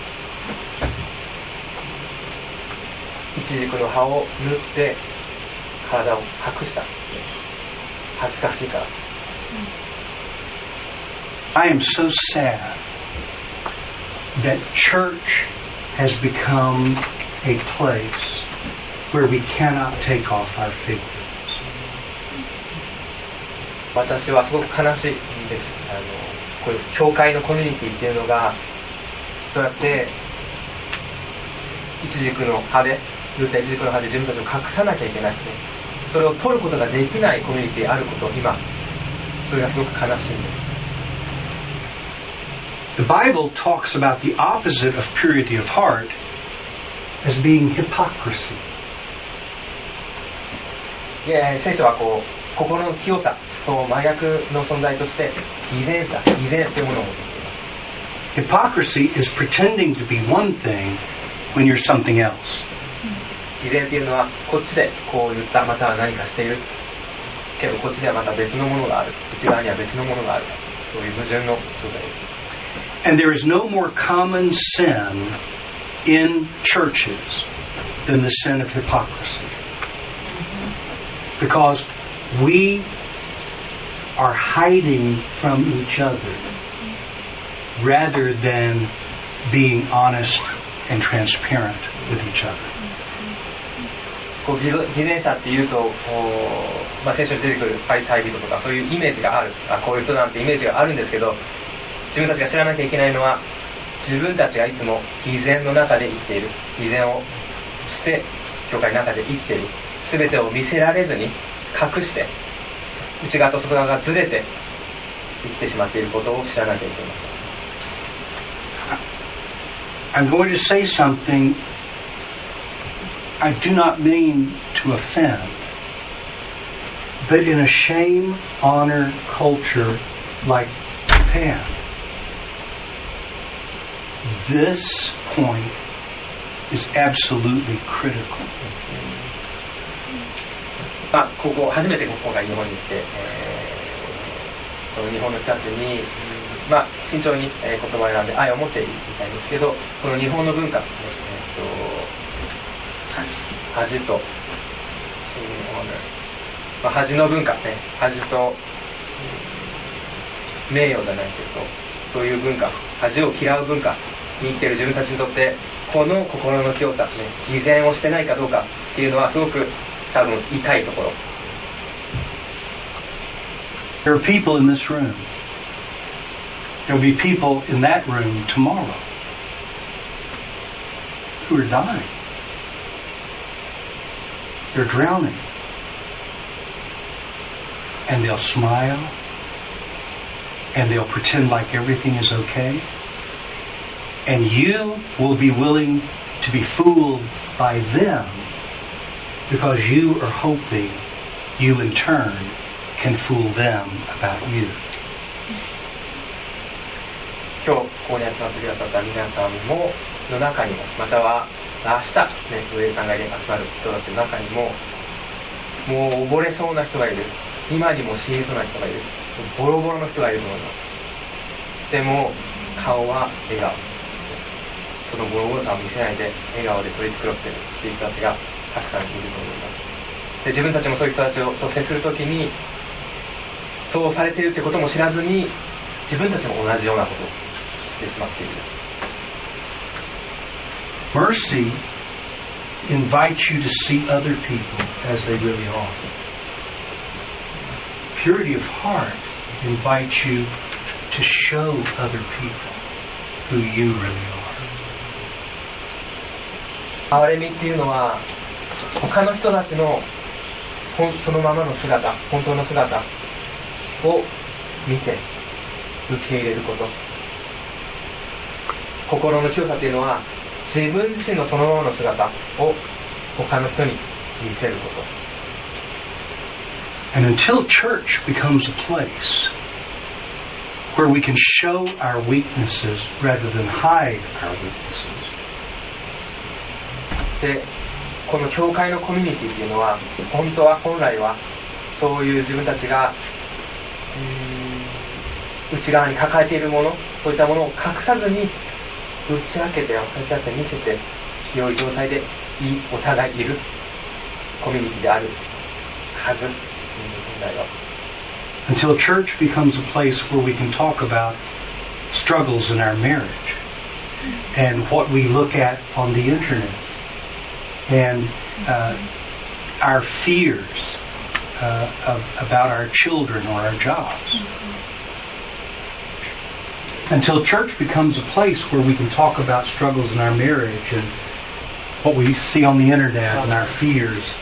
イチジクの葉を塗って体を隠した。恥ずかしいから。 I am so sad that church has become a place where we cannot take off our fig leaves. 私はすごく悲しいです。こういう教会のコミュニティっていうのがそうやってイチジクの葉で塗ったイチジクの葉で自分たちを隠さなきゃいけなくて、それを取ることができないコミュニティあることを今、それがすごく悲しいんです。 The Bible talks about the opposite of purity of heart as being hypocrisy. 聖書は心の清さと真逆の存在として偽善さ、偽善というものを持っています。 Hypocrisy is pretending to be one thing when you're something else. 偽善っていうのはこっちでこう言ったまたは何かしているけどこっちではまた別のものがある、内側には別のものがある、そういう矛盾の状態です。 And there is no more common sin in churches than the sin of hypocrisy. Because we are hiding from each other rather than being honest and transparent with each other. 偽善者っていうと聖書に出てくるパリサイ人とかそういうイメージがある、こういう人なんてイメージがあるんですけど、自分たちが知らなきゃいけないのは自分たちがいつも偽善の中で生きている、偽善をして教会の中で生きている、全てを見せられずに隠して内側と外側がずれて生きてしまっていることを知らなきゃいけません。 I'm going to say something I do not mean to offend, but in a shame, honor culture like Japan, this point is absolutely critical. ここ初めて今回日本に来て、この日本の人たちに、慎重に言葉を選んで愛を持っていきたいんですけど、この日本の文化、恥と恥の文化ね、恥と名誉じゃないけど、そういう文化、恥を嫌う文化に生きている自分たちにとってこの心の清さ、偽善をしてないかどうかっていうのはすごく多分痛いところ。 There are people in this room. There will be people in that room tomorrow who are dying. They're drowning. And they'll smile. And they'll pretend like everything is okay. And you will be willing to be fooled by them because you are hoping you in turn can fool them about you. 今日ここに集まってくださった皆さんもの中にも、または明日ね、上さんが集まる人たちの中にも、もう溺れそうな人がいる、今にも死にそうな人がいる、ボロボロの人がいると思います。でも顔は笑顔。 その物々さを見せないで笑顔で取り繕っているっていう人たちがたくさんいると思います。で自分たちもそういう人たちと接するときにそうされているってことも知らずに自分たちも同じようなことをしてしまっている。 Mercy invites you to see other people as they really are. Purity of heart invites you to show other people who you really are. 憐れみっていうのは他の人たちのそのままの姿、本当の姿を見て受け入れること。心の清さというのは自分自身のそのままの姿を他の人に見せること。 And until church becomes a place where we can show our weaknesses rather than hide our weaknesses. で、この教会のコミュニティというのは本来はそういう自分たちが内側に抱えているもの、そういったものを隠さずに打ち明けて分かち合って見せて良い状態でお互いいるコミュニティであるはず。 Until church becomes a place where we can talk about struggles in our marriage and what we look at on the internet and our fears about our children or our jobs. Until church becomes a place where we can talk about struggles in our marriage and what we see on the internet and our fears.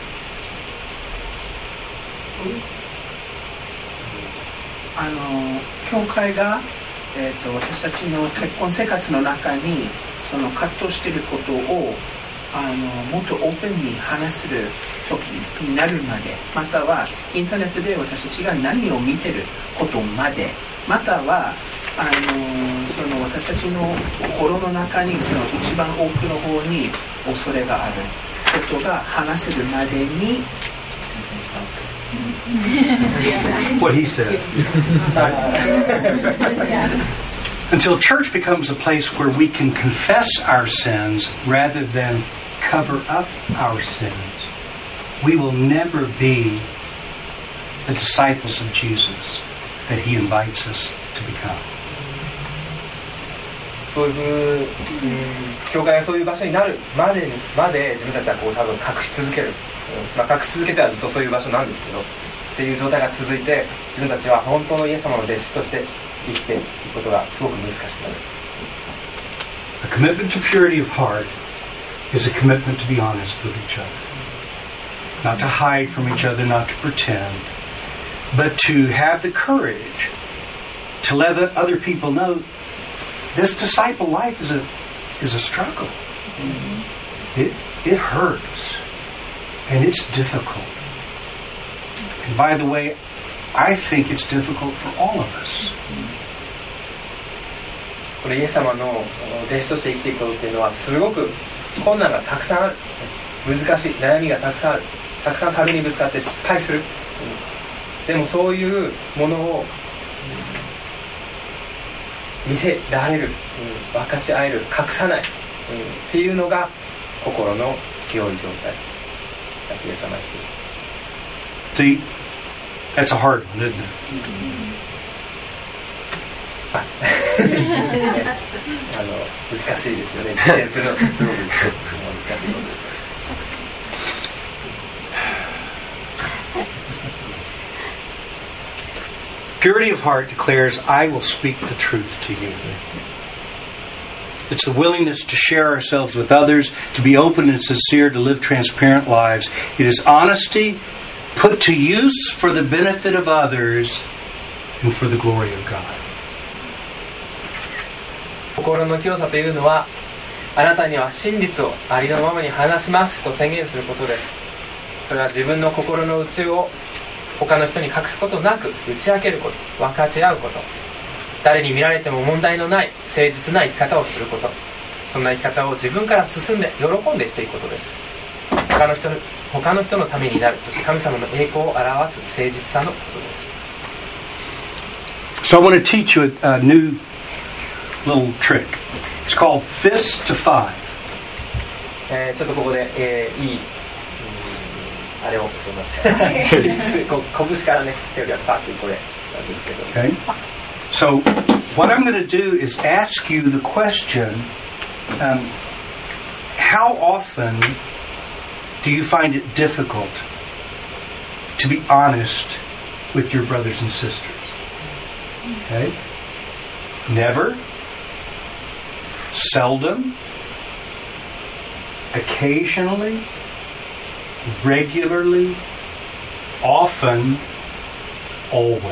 教会が、私たちの結婚生活の中にその葛藤していることをもっとオープンに話する時になるまで、またはインターネットで私たちが何を見てることまで、またはその私たちの心の中にその一番奥の方に恐れがあることが話せるまでに What he said. Until church becomes a place where we can confess our sins rather than cover up our sins, we will never be the disciples of Jesus that he invites us to become. そういう教会がそういう場所になるまで自分たちは多分隠し続ける、隠し続けてはずっとそういう場所なんですけどっていう状態が続いて、自分たちは本当のイエス様の弟子として生きていくことがすごく難しくなる。 A commitment to purity of heart is a commitment to be honest with each other, not to hide from each other, not to pretend, but to have the courage to let other people know this disciple life is a struggle. It hurts and it's difficult. And by the way, I think it's difficult for all of us. これイエス様の弟子として生きていくことっていうのはすごく困難がたくさんある、難しい悩みがたくさんある、たくさん壁にぶつかって失敗する、でもそういうものを見せられる、分かち合える、隠さない、っていうのが心の清い状態だとイエス様が言っている。 See, that's a hard one, isn't it? 難しいですよね。実践するのってすごく難しいことです。 Purity of heart declares, I will speak the truth to you. It's the willingness to share ourselves with others, to be open and sincere, to live transparent lives. It is honesty put to use for the benefit of others and for the glory of God. 心の清さというのは、あなたには真実をありのままに話しますと宣言することです。それは自分の心の内を他の人に隠すことなく打ち明けること、分かち合うこと、誰に見られても問題のない誠実な生き方をすること、そんな生き方を自分から進んで喜んでしていくことです。他の人のためになる、そして神様の栄光を表す誠実さのことです。 So I want to teach you a new little trick. It's called fist to five. ちょっとここで、いい、あれをします。こ拳からね、手がパッとこれなんですけど。 Okay? So, what I'm going to do is ask you the question, how often do you find it difficult to be honest with your brothers and sisters? Okay? Never, seldom, occasionally, regularly, often, always.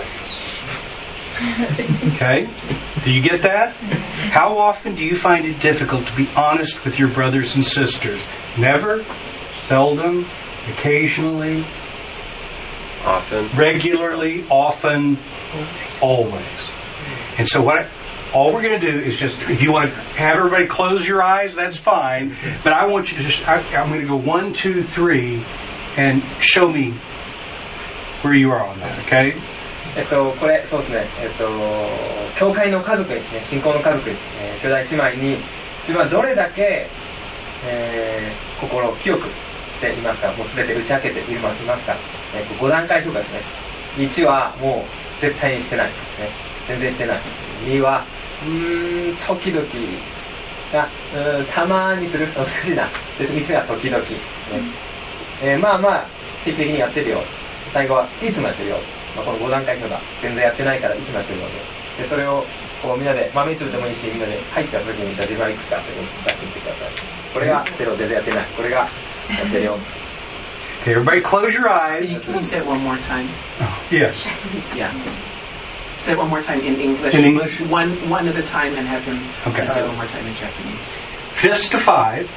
Okay? Do you get that? How often do you find it difficult to be honest with your brothers and sisters? Never, seldom, occasionally, often, regularly, often, always. And so all we're going to do is just, if you want to have everybody close your eyes, that's fine. But I want you to just, I'm going to go 1, 2, 3 and show me where you are on that, okay? これ、そうですね、教会の家族にね、信仰の家族に、兄弟姉妹に、自分はどれだけ、心を清くしていますか、もう全て打ち明けていますか、5段階評価ですね。1はもう絶対にしてない、ね、全然してない。2は、時々が、たまにする、難しいな。で、3つが時々、ね、まあまあ、定期的にやってるよ。最後はいつもやってるよ。この5段階評価、全然やってないからいつもやってるので、それをこうみんなで豆粒でもいいし、みんなで入った時にじゃあ自分はいくつかそれを出してみてください。これが0全然やってない。これがやってるよ。 Okay, everybody close your eyes. Can you say it one more time? Yes. Yeah. Say it one more time in English. In English? One at a time and have him say it one more time in Japanese. Fist to five.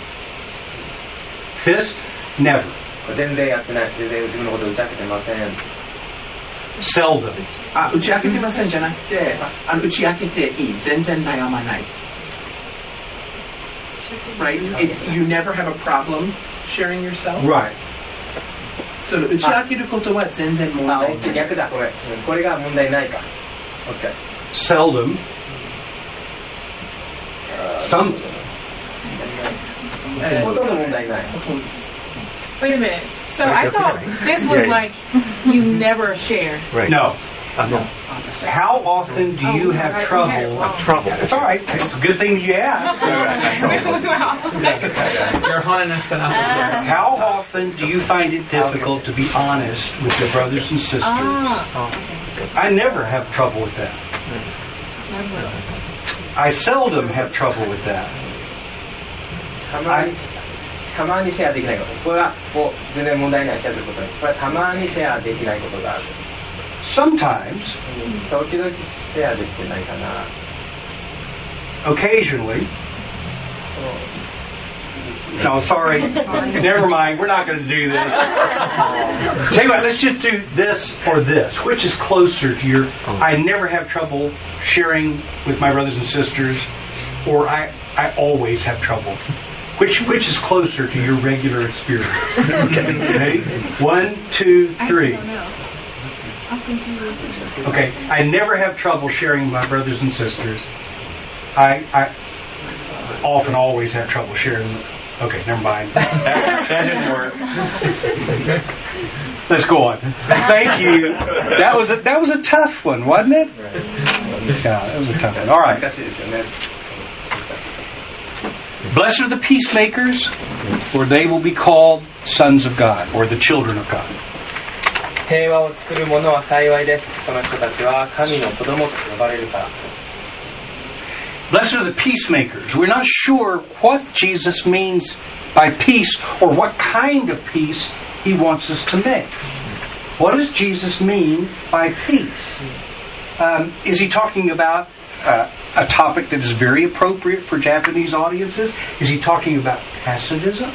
Fist, never. 全然やってない。全然自分のこと打ち明けてません。 Seldom. 打ち明けてませんじゃなくて、打ち明けていい。全然悩まない。Right? You never have a problem sharing yourself? Right. その打ち明けることは全然問題ない。 逆だ、これが問題ないか。OK。 Seldom. Some. ほとんど問題ない。 Wait a minute. So I thought this was like you never share. right? No. No. How often do you have trouble? Trouble. It's all right. It's a good thing you asked. You're honest enough. How often do you find it difficult to be honest with your brothers and sisters? I never have trouble with that. I seldom have trouble with that. たまにシェアできないこと。これはもう全然問題ないシェアすることです。これはたまにシェアできないことがある。 Sometimes. 時々シェアできてないかな。 Occasionally. No, sorry. Never mind. We're not going to do this. Tell you what, let's just do this or this. Which is closer to your... I never have trouble sharing with my brothers and sisters, or I always have trouble. Which is closer to your regular experience? Okay? 1, 2, 3. Okay. I never have trouble sharing with my brothers and sisters. I often always have trouble sharing. Okay, never mind. That didn't work. Let's go on. Thank you. That was a tough one, wasn't it? Yeah, that was a tough one. All right. Blessed are the peacemakers, for they will be called sons of God, or the children of God. 平和を作る者は幸いです。その人たちは神の子供と呼ばれるから。 Blessed are the peacemakers. We're not sure what Jesus means by peace, or what kind of peace He wants us to make. What does Jesus mean by peace? Is He talking about a topic that is very appropriate for Japanese audiences? Is He talking about pacifism?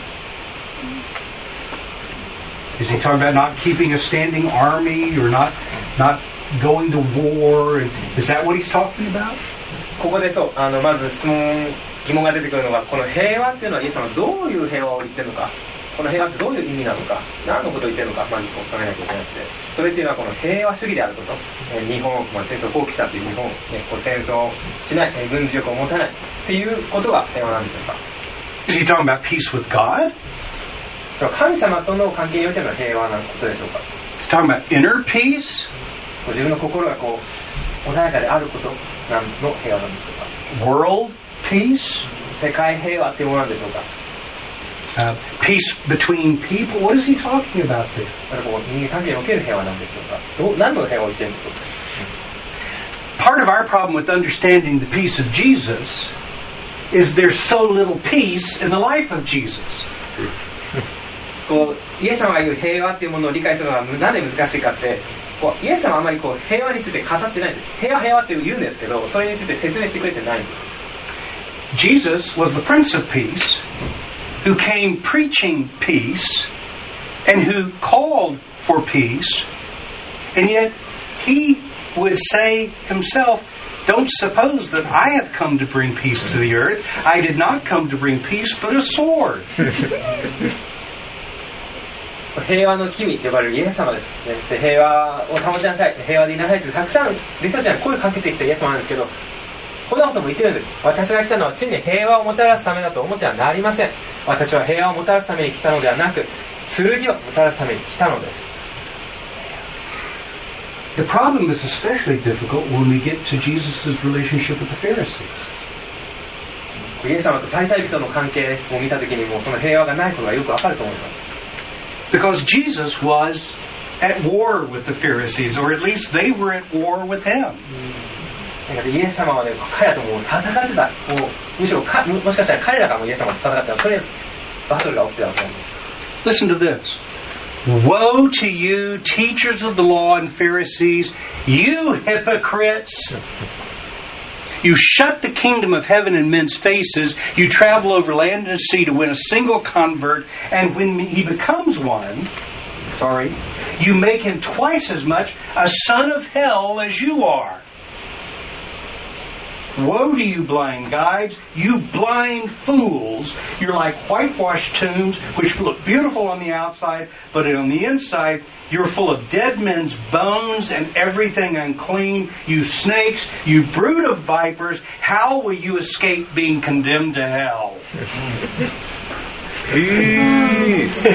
Is He talking about not keeping a standing army, or not going to war? Is that what He's talking about? ここでそう、まず疑問が出てくるのが、この平和っていうのはイエス様はどういう平和を言ってるのか。 この平和ってどういう意味なのか、何のことを言ってるのか、まず考えなきゃいけなくて、それっていうのはこの平和主義であること、日本、戦争を放棄したという日本、こう戦争をしない、軍事力を持たないっていうことが平和なんでしょうか。 Is he talking about peace with God? 神様との関係においての平和なことでしょうか。 He's talking about inner peace? 自分の心がこう穏やかであることの平和なんでしょうか。 World peace? 世界平和っていうものなんでしょうか。 Peace between people? What is he talking about there? こう人間関係における平和なんでしょうか。何の平和を言ってるんでしょうか。 Part of our problem with understanding the peace of Jesus is there's so little peace in the life of Jesus. こうイエス様が言う平和っていうものを理解するのがなんで難しいかって、こうイエス様はあまりこう平和について語ってないんです。平和って言うんですけど、それについて説明してくれてないんです。 Jesus was the Prince of Peace, who came preaching peace, and who called for peace, and yet he would say himself, "Don't suppose that I have come to bring peace to the earth. I did not come to bring peace, but a sword." 平和の君って呼ばれるイエス様です、ね、で平和を保ちなさい、平和でいなさいってたくさん弟子たちに声かけてきたイエス様なんですけど、こんなことも言ってるんです。私が来たのは地に平和をもたらすためだと思ってはなりません。私は平和をもたらすために来たのではなく、剣をもたらすために来たのです。 The problem is especially difficult when we get to Jesus' relationship with the Pharisees. イエス様とパリサイ人の関係を見たときにもその平和がないことがよくわかると思います。 Because Jesus was at war with the Pharisees, or at least they were at war with him. イエス様はね、彼らともう戦ってた。むしろもしかしたら彼らがもうイエス様と戦ってた。とりあえずバトルが起きてたと思うんです。 Listen to this. Woe to you, teachers of the law and Pharisees, you hypocrites! You shut the kingdom of heaven in men's faces. You travel over land and sea to win a single convert, and when he becomes one, you make him twice as much a son of hell as you are. Woe to you, blind guides, you blind fools. You're like whitewashed tombs, which look beautiful on the outside, but on the inside, you're full of dead men's bones and everything unclean. You snakes, you brood of vipers, how will you escape being condemned to hell? イエス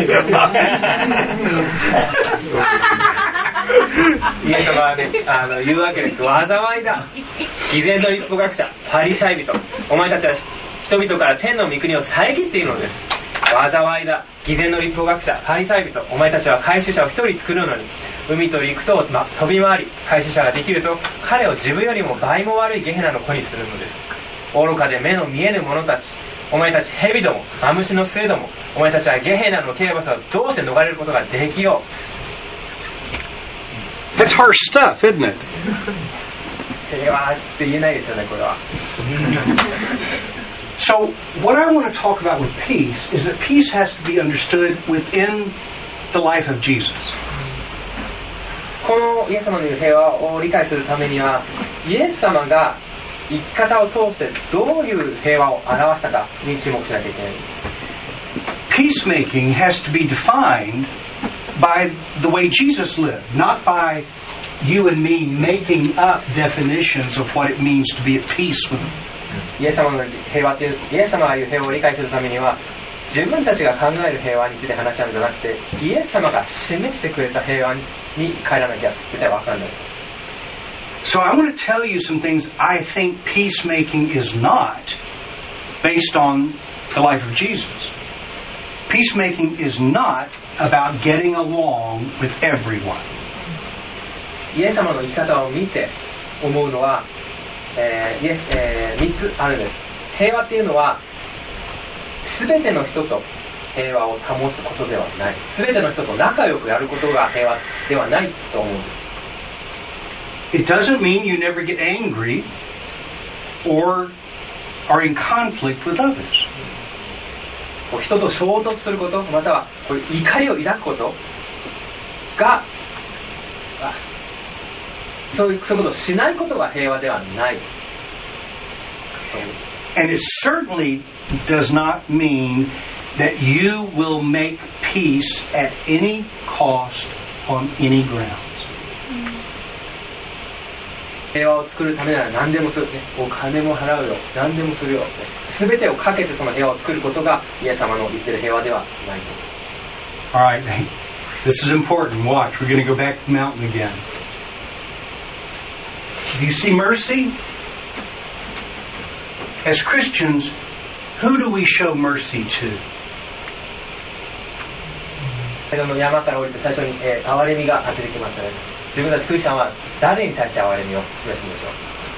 様はね、言うわけです。災いだ。偽善の立法学者、パリサイ人。お前たちは人々から天の御国を遮っているのです。災いだ。偽善の立法学者、パリサイ人。お前たちは回収者を一人作るのに、海と陸とを飛び回り、回収者ができると、彼を自分よりも倍も悪いゲヘナの子にするのです。愚かで目の見えぬ者たち。お前たち蛇ども、マムシの末ども、お前たちはゲヘナの刑罰をどうして逃れることができよう。 That's harsh stuff, isn't it? 平和って言えないですよね、これは。 So, what I want to talk about with peace is that peace has to be understood within the life of Jesus. このイエス様の言う平和を理解するためには、イエス様が生き方を通してどういう平和を表したかに注目しなきゃいけないんです。 Peacemaking has to be defined by the way Jesus lived, not by you and me making up definitions of what it means to be at peace with him. イエス様の平和という、イエス様が言う平和を理解するためには、自分たちが考える平和について話し合うんじゃなくて、イエス様が示してくれた平和に帰らなきゃ絶対分からない。 So I want to tell you some things I think peacemaking is not based on the life of Jesus. Peacemaking is not about getting along with everyone. イエス様の生き方を見て思うのは、3つあるんです。平和っていうのは全ての人と平和を保つことではない。全ての人と仲良くやることが平和ではないと思うんです。 It doesn't mean you never get angry or are in conflict with others. 人と衝突すること、または怒りを抱くことが、そういうことをしないことが平和ではない。 And it certainly does not mean that you will make peace at any cost on any grounds. 平和を作るためなら何でもする、ね、お金も払うよ、何でもするよ、ね、全てをかけてその平和を作ることがイエス様の言ってる平和ではないと。 Alright, this is important. Watch, we're going to go back to the mountain again. Do you see mercy? As Christians, who do we show mercy to? 先ほどの山から降りて最初に、憐れみが出てきましたね。自分たちクリスチャンは誰に対して憐れみを示すんでしょう。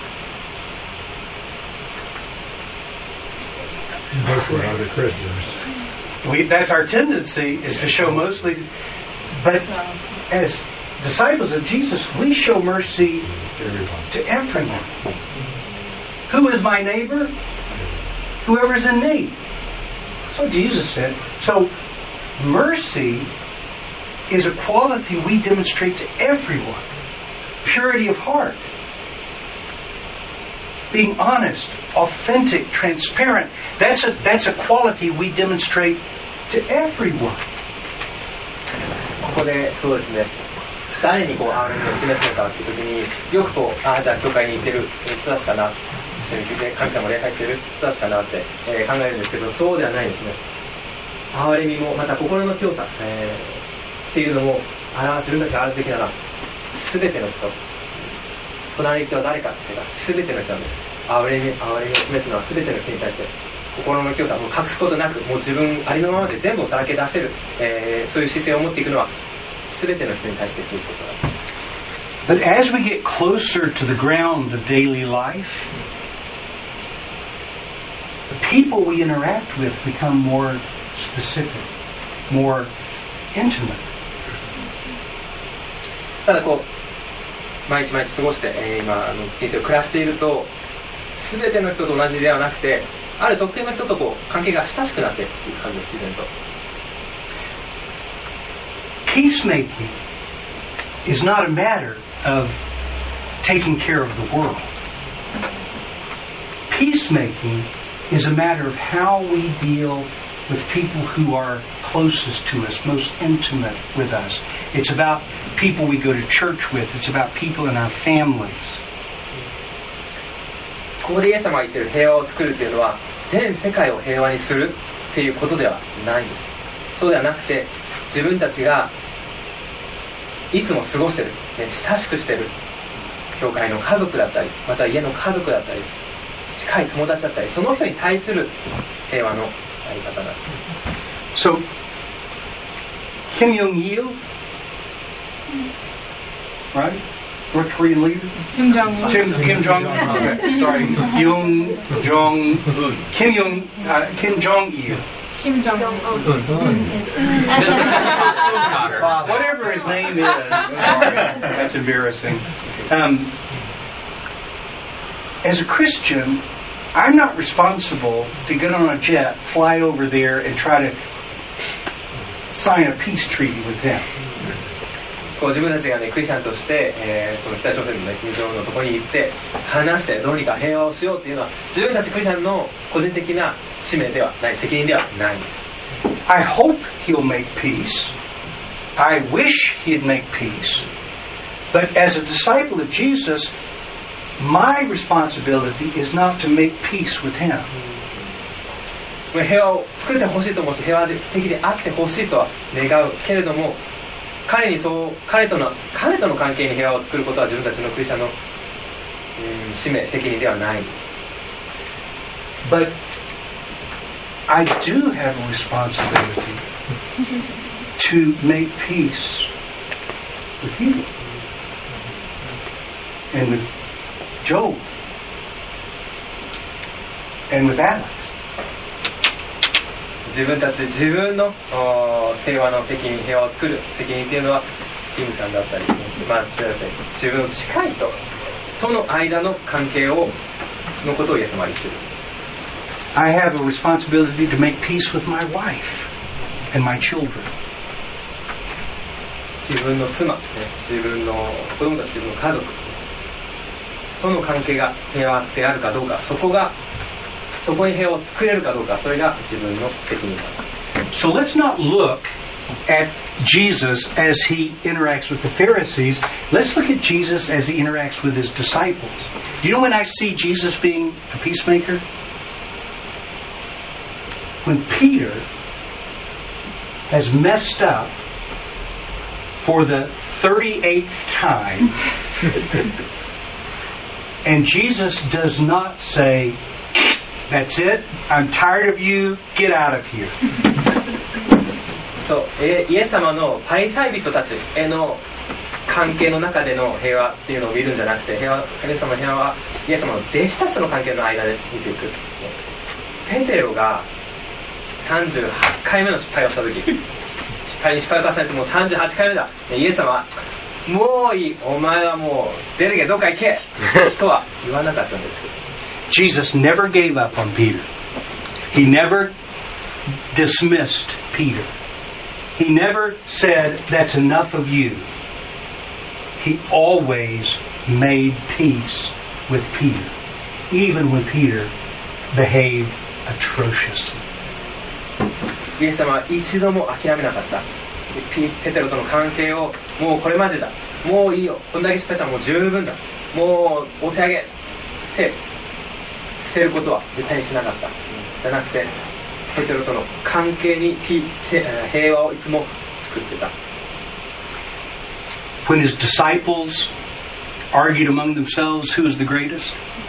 Mostly other Christians. That's our tendency, is to show mostly. But as disciples of Jesus, we show mercy to everyone. Who is my neighbor? Whoever is in need. That's what Jesus said. So, mercy is a quality we demonstrate to everyone. Purity of heart. Being honest, authentic, transparent. That's a quality we demonstrate to everyone. ここでそうですね、誰にこう憐れみを示すのかという時によくこうじゃあ教会に行ってる人たちかな、一緒に神様を礼拝してる人たちかなって、考えるんですけど、そうではないんですね。憐れみもまた心の強さ、っていうのも自分たちが表すべきなら全ての人、隣の人は誰かっていうか全ての人なんです。憐れみを示すのは全ての人に対して心の強さ、もう隠すことなく、もう自分ありのままで全部をさらけ出せる、そういう姿勢を持っていくのは全ての人に対してすることなんです。 But as we get closer to the ground of daily life, the people we interact with become more specific, more intimate. ただこう毎日毎日過ごして、今人生を暮らしていると、全ての人と同じではなくて、ある特定の人とこう関係が親しくなっていく感じです。自然と Peacemaking is not a matter of taking care of the world. Peacemaking is a matter of how we deal with people who are closest to us, most intimate with us. It's about people we go to church with. It's about people in our families. ここでイエス様が言っている平和を作るっていうのは全世界を平和にするっていうことではないんです。そうではなくて、自分たちがいつも過ごしている、ね、親しくしている教会の家族だったり、また家の家族だったり、近い友達だったり、その人に対する平和のあり方なんです。 So, Kim Jong-il, right? North Korean leader? Kim Jong-un. Kim Jong-un. Okay, sorry. Kim Jong-il. Kim Jong-un. Whatever his name is. That's embarrassing. As a Christian, I'm not responsible to get on a jet, fly over there, and try to sign a peace treaty with them. こう自分たちがね、クリスチャンとして、その北朝鮮の、ね、金正恩のところに行って話してどうにか平和をしようっていうのは自分たちクリスチャンの個人的な使命ではない、責任ではないんです。 I hope he'll make peace. I wish he'd make peace. But as a disciple of Jesus, my responsibility is not to make peace with him. 平和を作ってほしいと思うし、平和的であってほしいとは願うけれども、彼との関係に平和を作ることは自分たちのクリスチャンの、使命、責任ではないんです。 But I do have a responsibility to make peace with you and with Job and with Alex. 自分の平和の責任、平和を作る責任っていうのはキムさんだったり、自分の近い人との間の関係のことをイエス様は言っている。 I have a responsibility to make peace with my wife and my children. 自分の妻、自分の子供たち、自分の家族との関係が平和であるかどうか、そこに平和を作れるかどうか、それが自分の責任なんです。 So let's not look at Jesus as he interacts with the Pharisees. Let's look at Jesus as he interacts with his disciples. Do you know when I see Jesus being a peacemaker? When Peter has messed up for the 38th time, and Jesus does not say, "That's it, I'm tired of you, get out of here." そう、イエス様のパリサイ人たちへの関係の中での平和っていうのを見るんじゃなくて、イエス様の平和はイエス様の弟子たちとの関係の間で見ていく。ペテロが38回目の失敗をした時、失敗に失敗を重ねてもう38回目だ、イエス様はもういい、お前はもう出てけ、どっか行けとは言わなかったんです。 Jesus never gave up on Peter. He never dismissed Peter. He never said, "That's enough of you." He always made peace with Peter, even when Peter behaved atrociously. イエス様は一度も諦めなかった。ペテロとの関係をもうこれまでだ、もういいよ、こんだけ失敗したらもう十分だ、もうお手上げって捨てることは絶対にしなかった。じゃなくてペテロとの関係に平和をいつも作ってた。 When his disciples argued among themselves who was the greatest,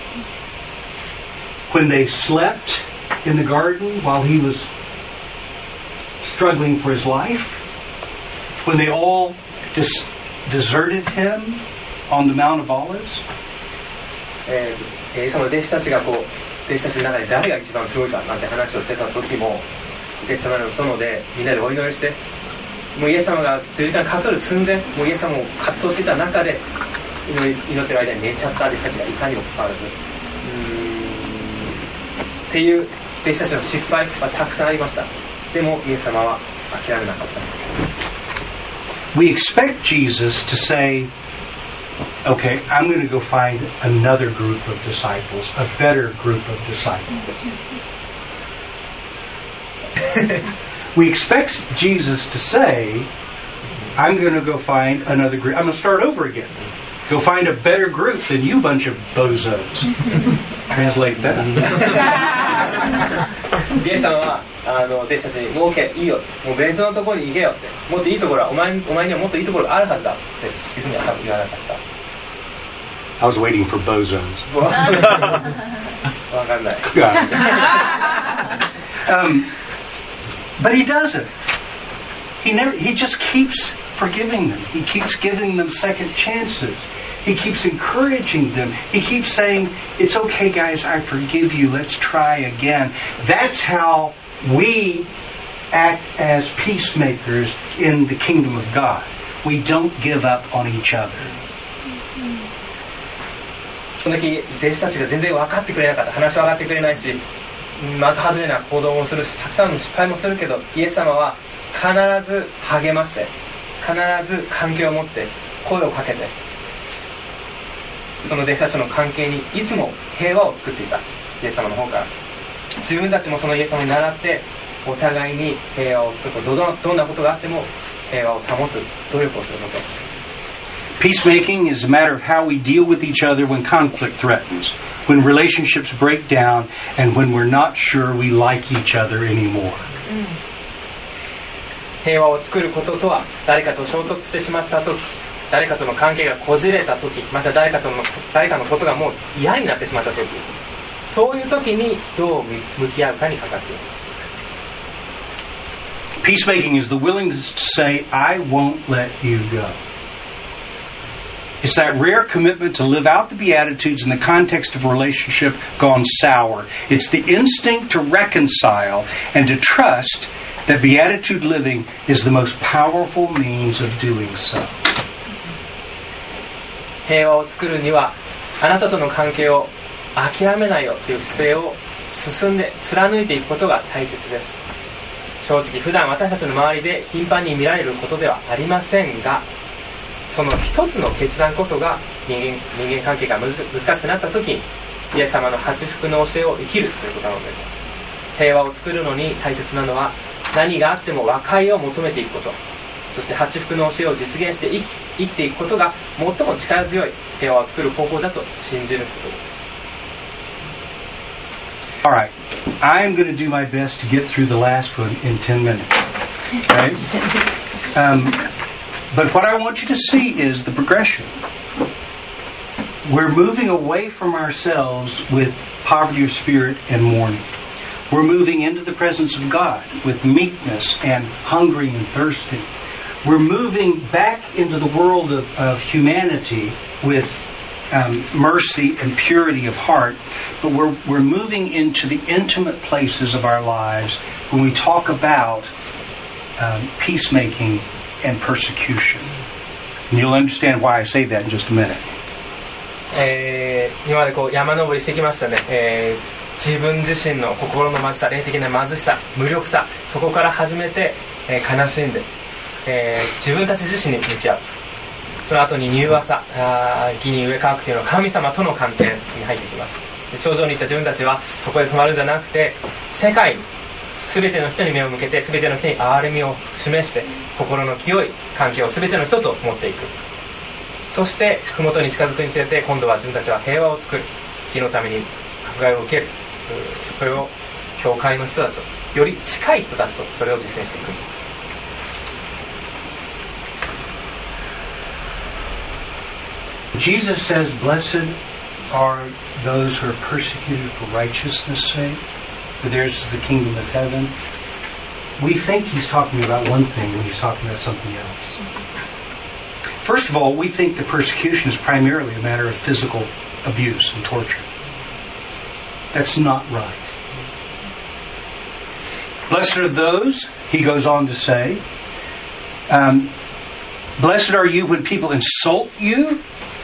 when they slept in the garden while he was struggling for his life, when they all deserted him on the Mount of Olives, その弟子たちが弟子たちの中で誰が一番すごいかなんて話をしてた時も、イエス様の園でみんなでお祈りして、もうイエス様が十字架にかかる寸前、もうイエス様を葛藤していた中で祈ってる間に寝ちゃった弟子たちがいたにもかかわらず、っていう弟子たちの失敗はたくさんありました。でもイエス様は諦めなかった。 We expect Jesus to say, "Okay, I'm going to go find another group of disciples, a better group of disciples." We expect Jesus to say, "I'm going to go find another group. I'm going to start over again. Go find a better group than you bunch of bozos." Translate that. イエス様は弟子たちにもう OK いいよ、もう別のところに行けよって、もっといいところはお前にはもっといいところがあるはずだっていうふうには多分言わなかった。 I was waiting for bozos. わかんない。 But he doesn't. He just keeps forgiving them. He keeps giving them second chances. He keeps encouraging them. He keeps saying, "It's okay, guys, I forgive you. Let's try again." That's how we act as peacemakers in the kingdom of God. We don't give up on each other. その時弟子たちが全然分かってくれなかった、話は分かってくれないし、的外れな行動もするし、たくさんの失敗もするけど、イエス様は必ず励まして、必ず関係を持って声をかけて、その弟子たちの関係にいつも平和を作っていた。イエス様の方から自分たちもそのイエス様に倣ってお互いに平和を作ること、どんなことがあっても平和を保つ努力をすること。 Peacemaking is a matter of how we deal with each other when conflict threatens, when relationships break down, and when we're not sure we like each other anymore. 平和を作ることとは、誰かと衝突してしまった時、誰かとの関係がこじれた時、また誰かのことがもう嫌になってしまった時、そういう時にどう向き合うかにかかっている。 Peacemaking is the willingness to say, "I won't let you go." It's that rare commitment to live out the Beatitudes in the context of a relationship gone sour. It's the instinct to reconcile and to trust that Beatitude living is the most powerful means of doing so. 平和を作るには、あなたとの関係を諦めないよという姿勢を進んで貫いていくことが大切です。正直普段私たちの周りで頻繁に見られることではありませんが、その一つの決断こそが人間関係が難しくなった時にイエス様の八福の教えを生きるということなのです。平和を作るのに大切なのは何があっても和解を求めていくこと、そして八福の教えを実現して生きていくことが最も力強い平和を作る方法だと信じることです。 All right, I'm going to do my best to get through the last one in 10 minutes. Okay? But what I want you to see is the progression. We're moving away from ourselves with poverty of spirit and mourning. We're moving into the presence of God with meekness and hungry and thirsty. We're moving back into the world of humanity with mercy and purity of heart. But we're moving into the intimate places of our lives when we talk about peacemaking and persecution. And you'll understand why I say that in just a minute. 今まで山登りしてきましたね、自分自身の心の貧しさ、霊的な貧しさ、無力さ、そこから始めて、悲しんで、自分たち自身に向き合う。その後に柔和さ、義に植え替わくというのは神様との関係に入ってきます。頂上に行った自分たちはそこで止まるんじゃなくて、世界に全ての人に目を向けて、全ての人に憐れみを示して、心の清い関係を全ての人と持っていく。そして麓に近づくにつれて、今度は自分たちは平和を作る、義のために迫害を受ける、それを教会の人たちと、より近い人たちとそれを実践していくんです。 Jesus says, "Blessed are those who are persecuted for righteousness' sake, for theirs is the kingdom of heaven." We think he's talking about one thing when he's talking about something else. First of all, we think that persecution is primarily a matter of physical abuse and torture. That's not right. Blessed are those, he goes on to say, blessed are you when people insult you,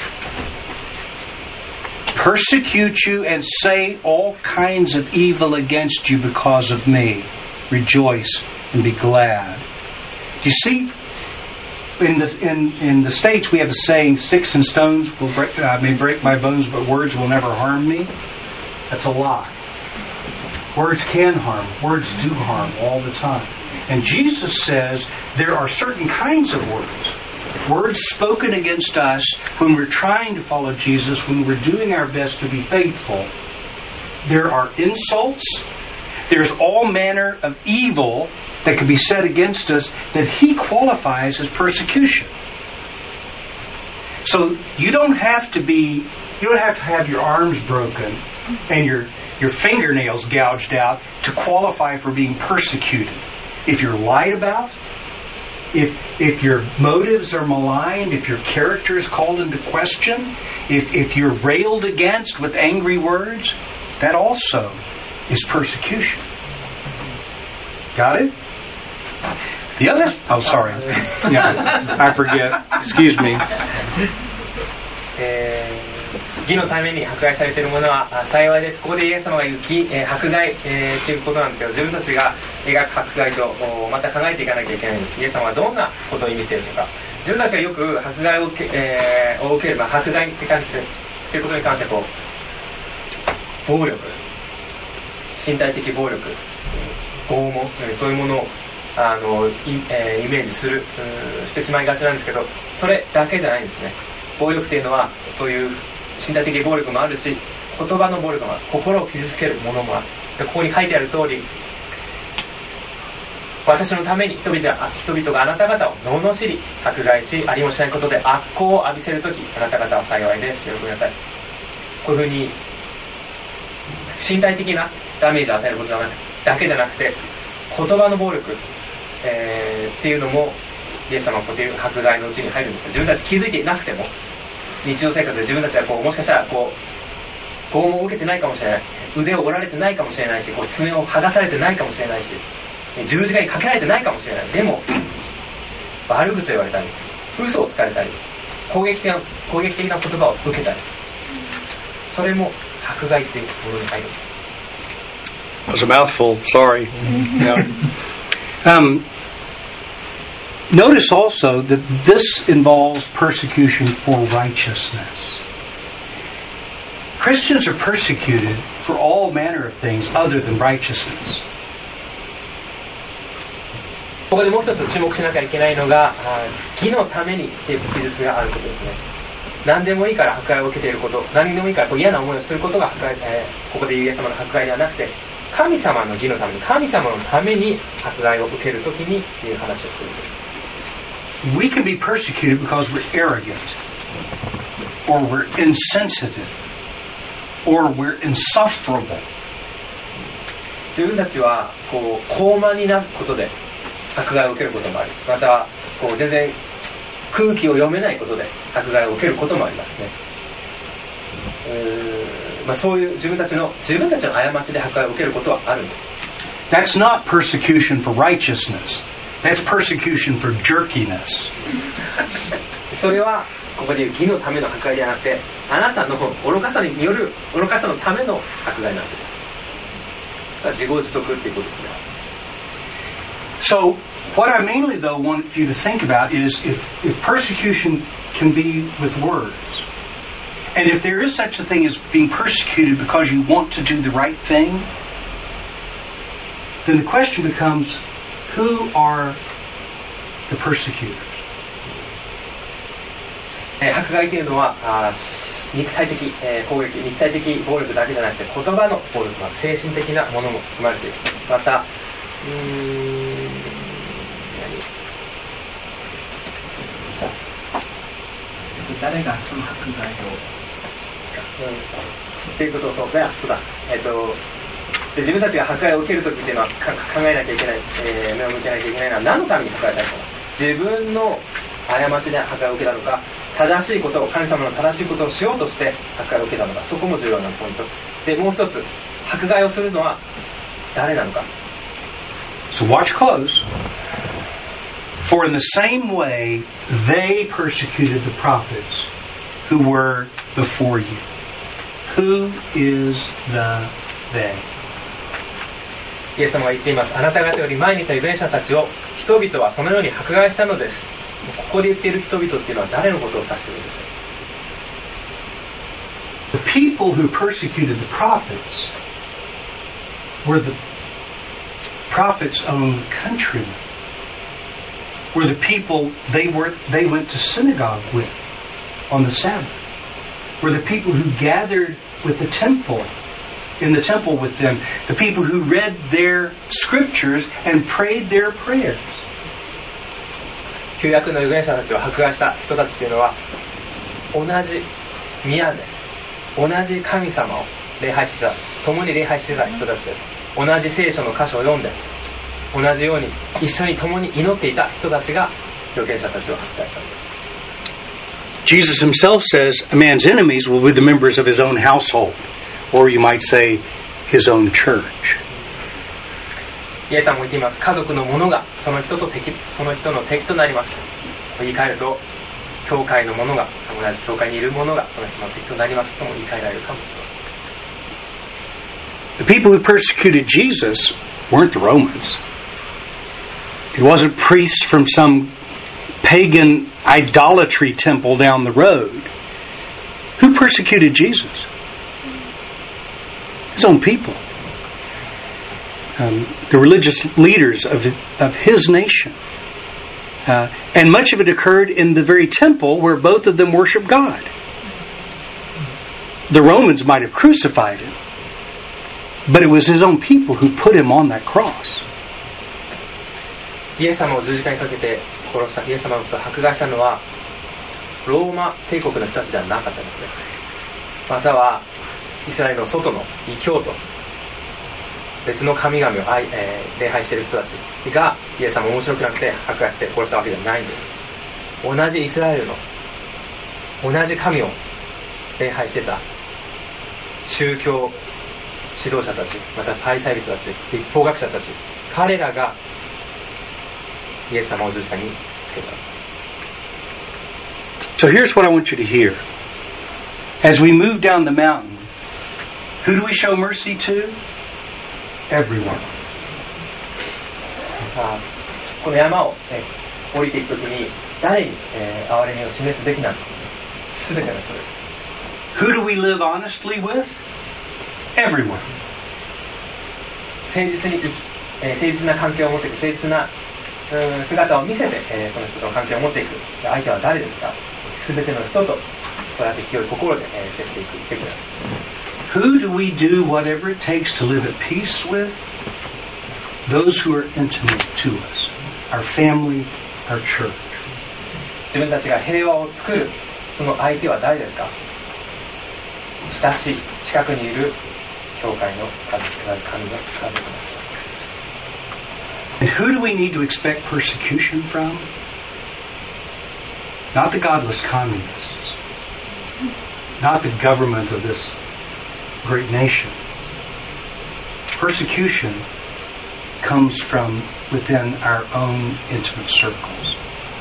persecute you, and say all kinds of evil against you because of me. Rejoice and be glad. Do you see? In the States, we have a saying, "Sticks and stones may break my bones, but words will never harm me." That's a lie. Words can harm. Words do harm all the time. And Jesus says there are certain kinds of words. Words spoken against us when we're trying to follow Jesus, when we're doing our best to be faithful. There are insults. There's all manner of evil that could be said against us that he qualifies as persecution. So you don't have to have your arms broken and your fingernails gouged out to qualify for being persecuted. If you're lied about, if your motives are maligned, if your character is called into question, if you're railed against with angry words, that also is persecution. Got it? The other... Oh, sorry. Yeah, I forget. Excuse me. 義のために迫害されているものは幸いです。ここでイエス様が言う迫害、ということなんですけど、自分たちが描く迫害とまた考えていかなきゃいけないんです。イエス様はどんなことを意味しているのか。自分たちがよく迫害を受ければ、迫害に関してということに関して暴力、身体的暴力、拷問、そういうものをイメージしてしまいがちなんですけど、それだけじゃないんですね。暴力というのはそういう身体的暴力もあるし、言葉の暴力もある、心を傷つけるものもある。でここに書いてある通り、私のために人々があなた方を罵り迫害し、ありもしないことで悪行を浴びせるとき、あなた方は幸いです。喜びなさい。こういうふうに身体的なダメージを与えることだけじゃなくて、言葉の暴力、っていうのもイエス様はこういう迫害のうちに入るんです。自分たち気づいていなくても、日常生活で自分たちはもしかしたら拷問を受けてないかもしれない、腕を折られてないかもしれないし、爪を剥がされてないかもしれないし、十字架にかけられてないかもしれない。でも悪口を言われたり、嘘をつかれたり、攻撃的な言葉を受けたり、それも迫害というものに入るんです。 That was a mouthful. Sorry. Notice also that this involves persecution for righteousness. Christians are persecuted for all manner of things other than righteousness. ここでもう一つ注目しなきゃいけないのが、義のためにっていう記述があることですね。何でもいいから迫害を受けていること、何でもいいから嫌な思いをすることが迫害、ここで言うイエス様の迫害ではなくて、神様の義のために、神様のために迫害を受けるときにっていう話をしている。 We can be persecuted because we're arrogant, or we're insensitive, or we're insufferable. 自分たちはこう高慢になることで迫害を受けることもあります。またこう全然空気を読めないことで迫害を受けることもありますね。そういう自分たちの過ちで迫害を受けることはあるんです。 That's not persecution for righteousness. That's persecution for jerkiness. それはここでいう義のための迫害ではなくて、あなたの愚かさによる愚かさのための迫害なんです。自業自得っていうことですね。 So, what I mainly though want you to think about is if persecution can be with words, and if there is such a thing as being persecuted because you want to do the right thing, then the question becomes, who are the persecutors? 迫害というのは肉体的、攻撃、肉体的暴力だけじゃなくて言葉の暴力は精神的なものも含まれている。また誰がその迫害をっていうことをそうだ。で自分たちが迫害を受けるときっていうのは考えなきゃいけない、目を向けなきゃいけないのは何のために迫害されたのか。自分の過ちで迫害を受けたのか、正しいことを、神様の正しいことをしようとして迫害を受けたのか、そこも重要なポイントで、もう一つ迫害をするのは誰なのか。 So watch close. For in the same way they persecuted the prophets who were before you. Who is the they? イエス様が言っています。あなた方より前にいた預言者たちを人々はそのように迫害したのです。ここで言っている人々っていうのは誰のことを指しているんでしょう。 The people who persecuted the prophets were the prophets' own countrymen. Were the people they went to synagogue with on the Sabbath. Were the people who gathered with the temple, in the temple with them. The people who read their scriptures and prayed their prayers. 旧約の預言者たちを迫害した人たちというのは同じ宮で同じ神様を礼拝してた、共に礼拝してた人たちです。同じ聖書の箇所を読んで同じように一緒に共に祈っていた人たちが預言者たちを迫害したんです。 Jesus himself says a man's enemies will be the members of his own household, or you might say his own church. イエスさんも言っています。家族の者がその人の敵となります。言い換えると教会の者が、同じ教会にいる者がその人の敵となりますとも言い換えられるかもしれません。 The people who persecuted Jesus weren't the Romans. It wasn't priests from some pagan idolatry temple down the road. Who persecuted Jesus? His own people. The religious leaders of his nation. And much of it occurred in the very temple where both of them worshiped God. The Romans might have crucified him, but it was his own people who put him on that cross. イエス様を十字架にかけて殺した、イエス様を迫害したのはローマ帝国の人たちではなかったですね。またはイスラエルの外の異教徒、別の神々を礼拝している人たちがイエス様面白くなくて迫害して殺したわけじゃないんです。同じイスラエルの同じ神を礼拝してた宗教指導者たち、また大祭司たち、立法学者たち、彼らがイエス様を十字架につけた。 So here's what I want you to hear. As we move down the mountain, who do we show mercy to? Everyone. この山を降りていくときに誰に憐れみを示すべきなのか。すべての人です。 Who do we live honestly with? Everyone. 誠実な関係を持っていく、誠実な姿を見せて、その人との関係を持っていく。相手は誰ですか？すべての人とそうやって清い心で、接していくべきなんです。 Who do we do whatever it takes to live at peace with? Those who are intimate to us. Our family, our church. 自分たちが平和を作る、その相手は誰ですか？親しい、近くにいる教会の家族、神の家族です。 And who do we need to expect persecution from? Not the godless communists. Not the government of this great nation. Persecution comes from within our own intimate circles.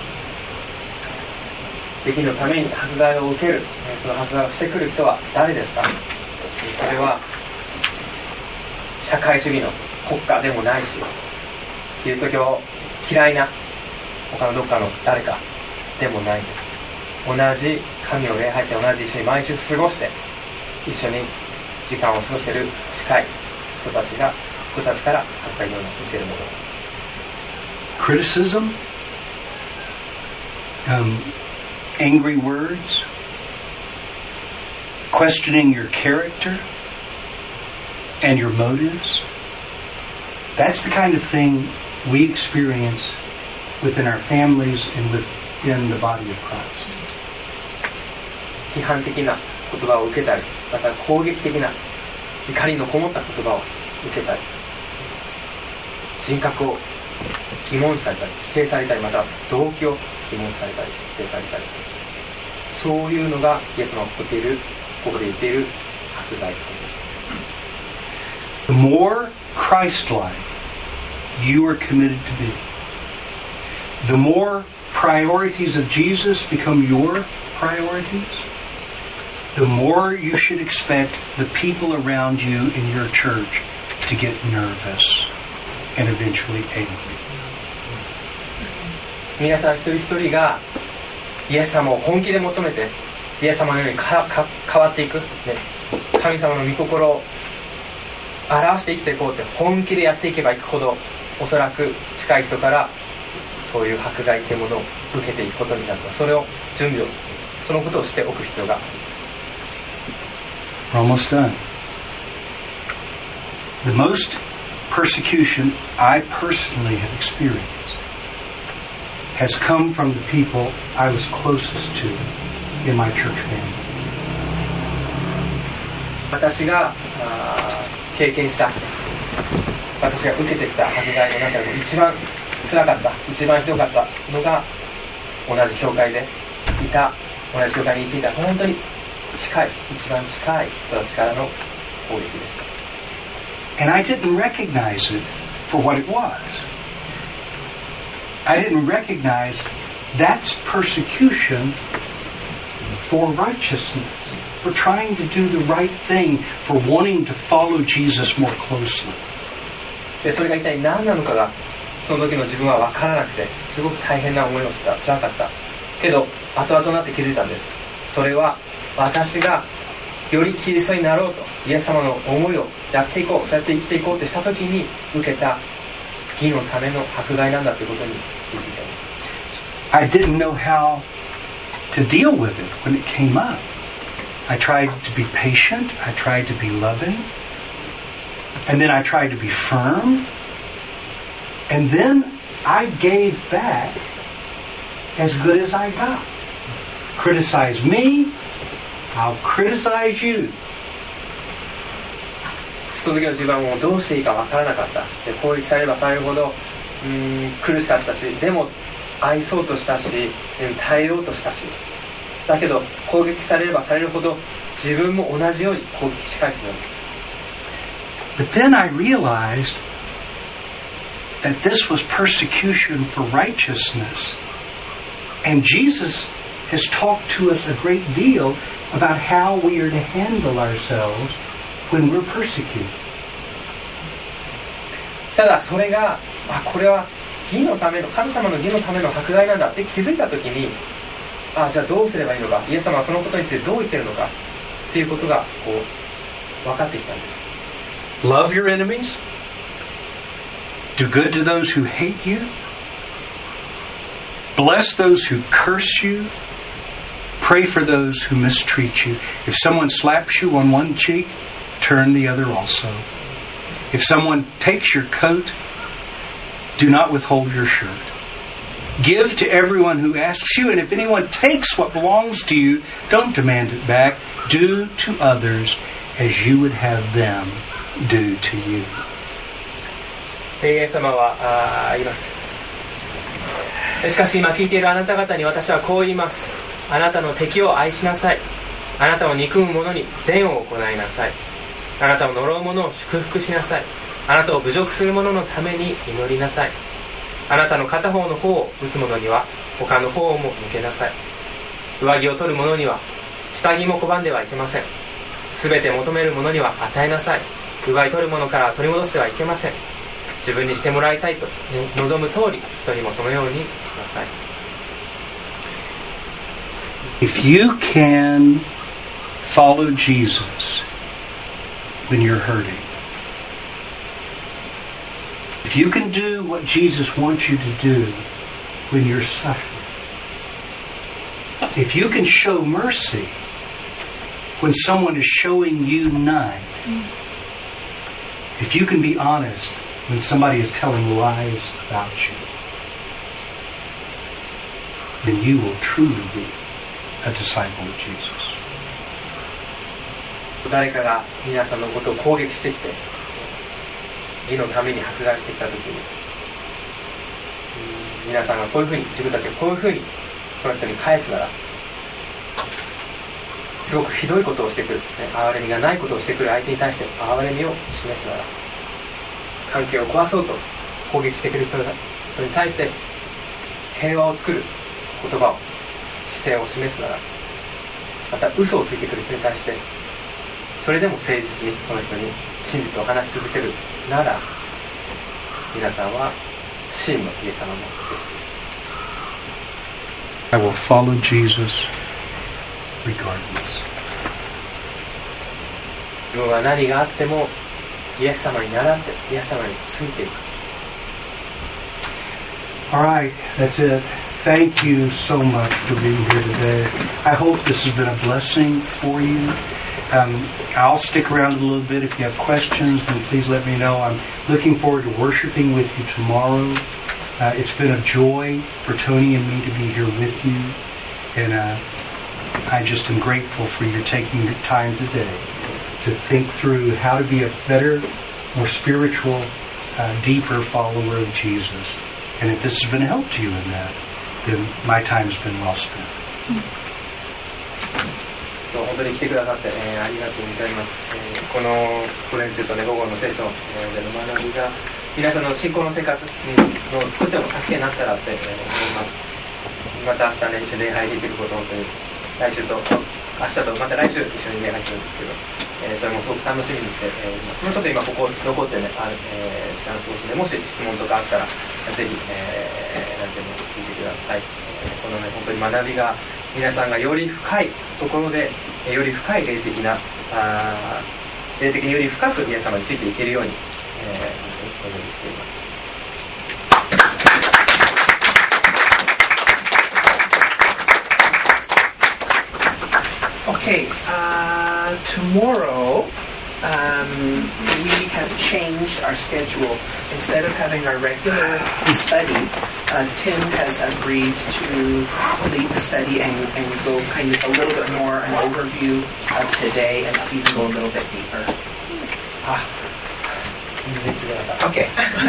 敵のために迫害を受ける、その迫害をしてくる人は誰ですか？それは社会主義の国家でもないし、キリスト教を嫌いな他のどっかの誰かでもないんです。同じ神を礼拝して同じ一緒に毎週過ごして一緒に時間を過ごしている近い人たちから迫害を受けるもの。 Criticism, angry words, questioning your character and your motives. That's the kind of thing we experience within our families and within the body of Christ. 批判的な言葉を受けたり、また攻撃的な怒りのこもった言葉を受けたり、人格を疑問されたり、否定されたり、また動機を疑問されたり、否定されたり、そういうのがイエスのここで言っている迫害です。 The more Christ-like you are committed to be, the more priorities of Jesus become your priorities, the more you should expect the people around you in your church to get nervous and eventually angry. 皆さん一人一人がイエス様を本気で求めてイエス様のように変わっていく、ね、神様の御心を表して生きていこうって本気でやっていけばいくほど、おそらく近い人からそういう迫害というものを受けていくことになる。それを準備を、そのことをしておく必要がある。 We're almost done. The most persecution I personally have experienced has come from the people I was closest to in my church family. 私が経験した、私が受けてきた迫害の中で一番辛かった、一番ひどかったのが、同じ教会でいた、同じ教会にいていた、本当に近い、一番近い人たちからの攻撃でした。 And I didn't recognize it for what it was. I didn't recognize that's persecution for righteousness, for trying to do the right thing, for wanting to follow Jesus more closely. で、それが一体何なのかが、その時の自分は分からなくて、すごく大変な思いをした、辛かった。けど、後々になって気づいたんです。それは、私がよりキリストになろうと、イエス様の思いをやっていこう、そうやって生きていこうってした時に受けた義のための迫害なんだということに気づいたんです。 I didn't know how to deal with it when it came up. I tried to be patient, I tried to be loving, and then I tried to be firm, and then I gave back as good as I got. Criticize me, I'll criticize you. その時の自分はもうどうしていいか分からなかった。で、攻撃されればされるほど苦しかったし、でも愛そうとしたし、耐えようとしたし、だけど攻撃されればされるほど自分も同じように攻撃し返すのです。 But then I realized that this was persecution for righteousness. And Jesus has talked to us a great deal about how we are to handle ourselves when we're persecuted. ただそれが、これは義のための、神様の義のための迫害なんだって気づいたときに、じゃあどうすればいいのか、イエス様はそのことについてどう言ってるのかっていうことがこう分かってきたんです。 Love your enemies. Do good to those who hate you. Bless those who curse you. Pray for those who mistreat you. If someone slaps you on one cheek, turn the other also. If someone takes your coat, do not withhold your shirt. Give to everyone who asks you, and if anyone takes what belongs to you, don't demand it back. Do to others as you would have them do to you. イエス様は言います。しかし今聞いているあなた方に私はこう言います。あなたの敵を愛しなさい。あなたを憎む者に善を行いなさい。あなたを呪う者を祝福しなさい。あなたを侮辱する者のために祈りなさい。あなたの片方の方を打つ者には他の方をも向けなさい。上着を取る者には下着も拒んではいけません。すべて求める者には与えなさい。奪い取る者から取り戻してはいけません。自分にしてもらいたいと望む通り人にもそのようにしなさい。 If you can follow Jesus when you're hurting, if you can do what Jesus wants you to do when you're suffering, if you can show mercy when someone is showing you none, if you can be honest when somebody is telling lies about you, then you will truly be a disciple of Jesus. 誰かが皆さんのことを攻撃してきて義のために迫害してきたときに、皆さんがこういうふうに、自分たちがこういうふうにその人に返すなら、すごくひどいことをしてくる、憐れみがないことをしてくる相手に対して憐れみを示すなら、関係を壊そうと攻撃してくる人に対して平和を作る言葉を、姿勢を示すなら、また嘘をついてくる人に対してそれでも誠実にその人に真実を話し続けるなら、皆さんは真のイエス様の弟子です。 I will follow Jesus regardless. 自分は何があってもイエス様に倣ってイエス様についていく。 All right, that's it. Thank you so much for being here today. I hope this has been a blessing for you. I'll stick around a little bit. If you have questions, then please let me know. I'm looking forward to worshiping with you tomorrow. It's been a joy for Tony and me to be here with you. And I just am grateful for your taking the time today to think through how to be a better, more spiritual, deeper follower of Jesus. And if this has been a help to you in that, then my time's been well spent. 本当に来てくださって、ありがとうございます。このコレンチュとね、午後の聖書での学びが皆さんの信仰の生活の少しでも助けになったらって思います。また明日ね、一緒に礼拝できることを本当に明日とまた来週一緒に礼拝するんですけど、それもすごく楽しみにしています。もうちょっと今ここ残ってね、時間過ごしで、もし質問とかあったらぜひ、何でも聞いてください。このね、本当に学びが皆さんがより深いところでより深い霊的により深くイエス様についていけるように、お祈りしています。 Okay, tomorrow we have changed our schedule. Instead of having our regular study, Tim has agreed to lead the study and go kind of a little bit more an overview of today and even go a little bit deeper. Okay.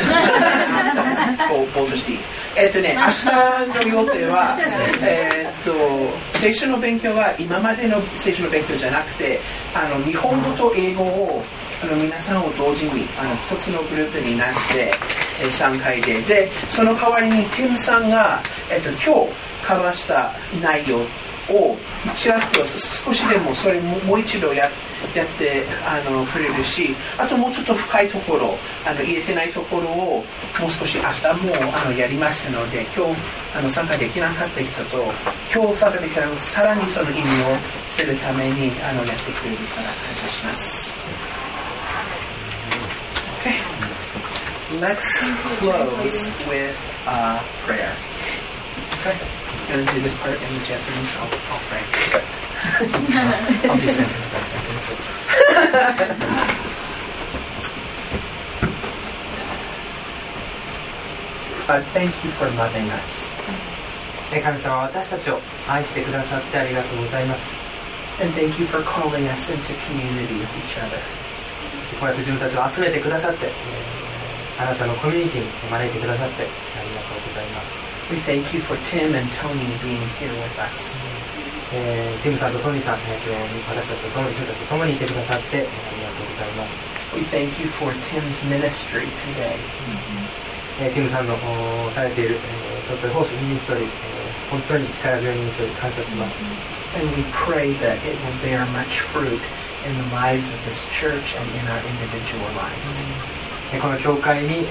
we'll just eat. 明日の予定は、聖書の勉強は今までの聖書の勉強じゃなくて、日本語と英語を皆さんを同時に一つのグループになって3回で、その代わりにティムさんが、今日カバーした内容をちらっと少しでもそれもう一度やってくれるし、あともうちょっと深いところ言えてないところをもう少し明日もやりますので、今日参加できなかった人と今日参加できたらさらにその意味をするためにやってくれるから感謝します。 Okay. Let's close with a prayer. going to do this part in Japanese. I'll pray. I'll do sentence by sentence. Thank you for loving us. 神様は私たちを愛してくださってありがとうございます。 And thank you for calling us into community with each other. こうやって自分たちを集めてくださって、あなたのコミュニティに招いてくださってありがとうございます。 We thank you for Tim and Tony being here with us. ティムさんとトニーさん、今日私たちと共に、自分たちと共にいてくださってありがとうございます。 We thank you for Tim's ministry today. ティムさんのされている、とっても奉仕ミニストリー、本当に力強いミニストリー感謝します。 And we pray that it will bear much fruit in the lives of this church and in our individual lives. この教会に、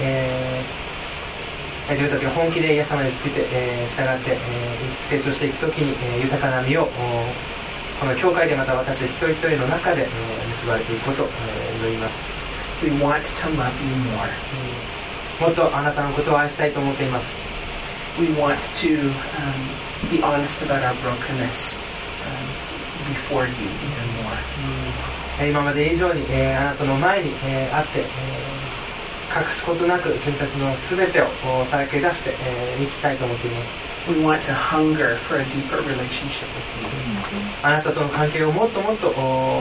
自分たちが本気でイエス様について、従って、成長していくときに、豊かな実をこの教会でまた私一人一人の中で、結ばれていくことを、祈ります。 We want to love you more. もっとあなたのことを愛したいと思っています。 We want to be honest about our brokenness before you even more. 今まで以上に、あなたの前に、あって、隠すことなく自分たちのすべてをさらけ出して、生きたいと思っています。 We want to hunger for a deeper relationship with you. あなたとの関係をもっともっと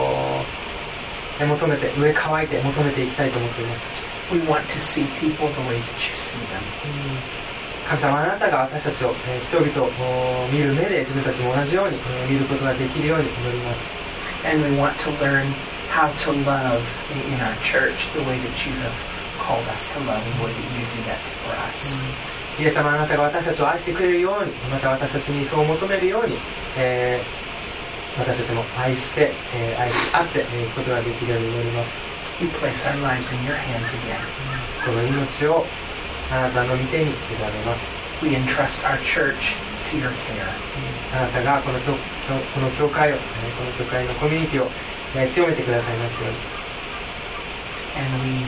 求めて、上乾いて求めていきたいと思っています。 We want to see people the way that you see them. 神様、あなたが私たちを、人々を見る目で自分たちも同じように、見ることができるように祈ります。 And we want to learn how to love in our church the way that you have called us to love and the way that you do that for us. イエス様、あなたが私たちを愛してくれるように、また私たちにそう求めるように、私たちも愛して、愛し合っていくことができるように祈ります。 We place our lives in your hands again. この命をあなたの御手に委ねます。 We entrust our church to your care. あなたがこの教会を、この教会のコミュニティを、強めてくださいますように。 And we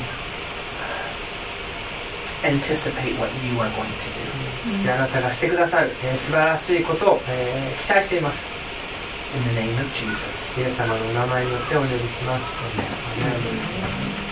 anticipate what you are going to do. あなたがしてくださる、素晴らしいことを、期待しています。 In the name of Jesus. イエス様の名前によってお祈りします。アメン。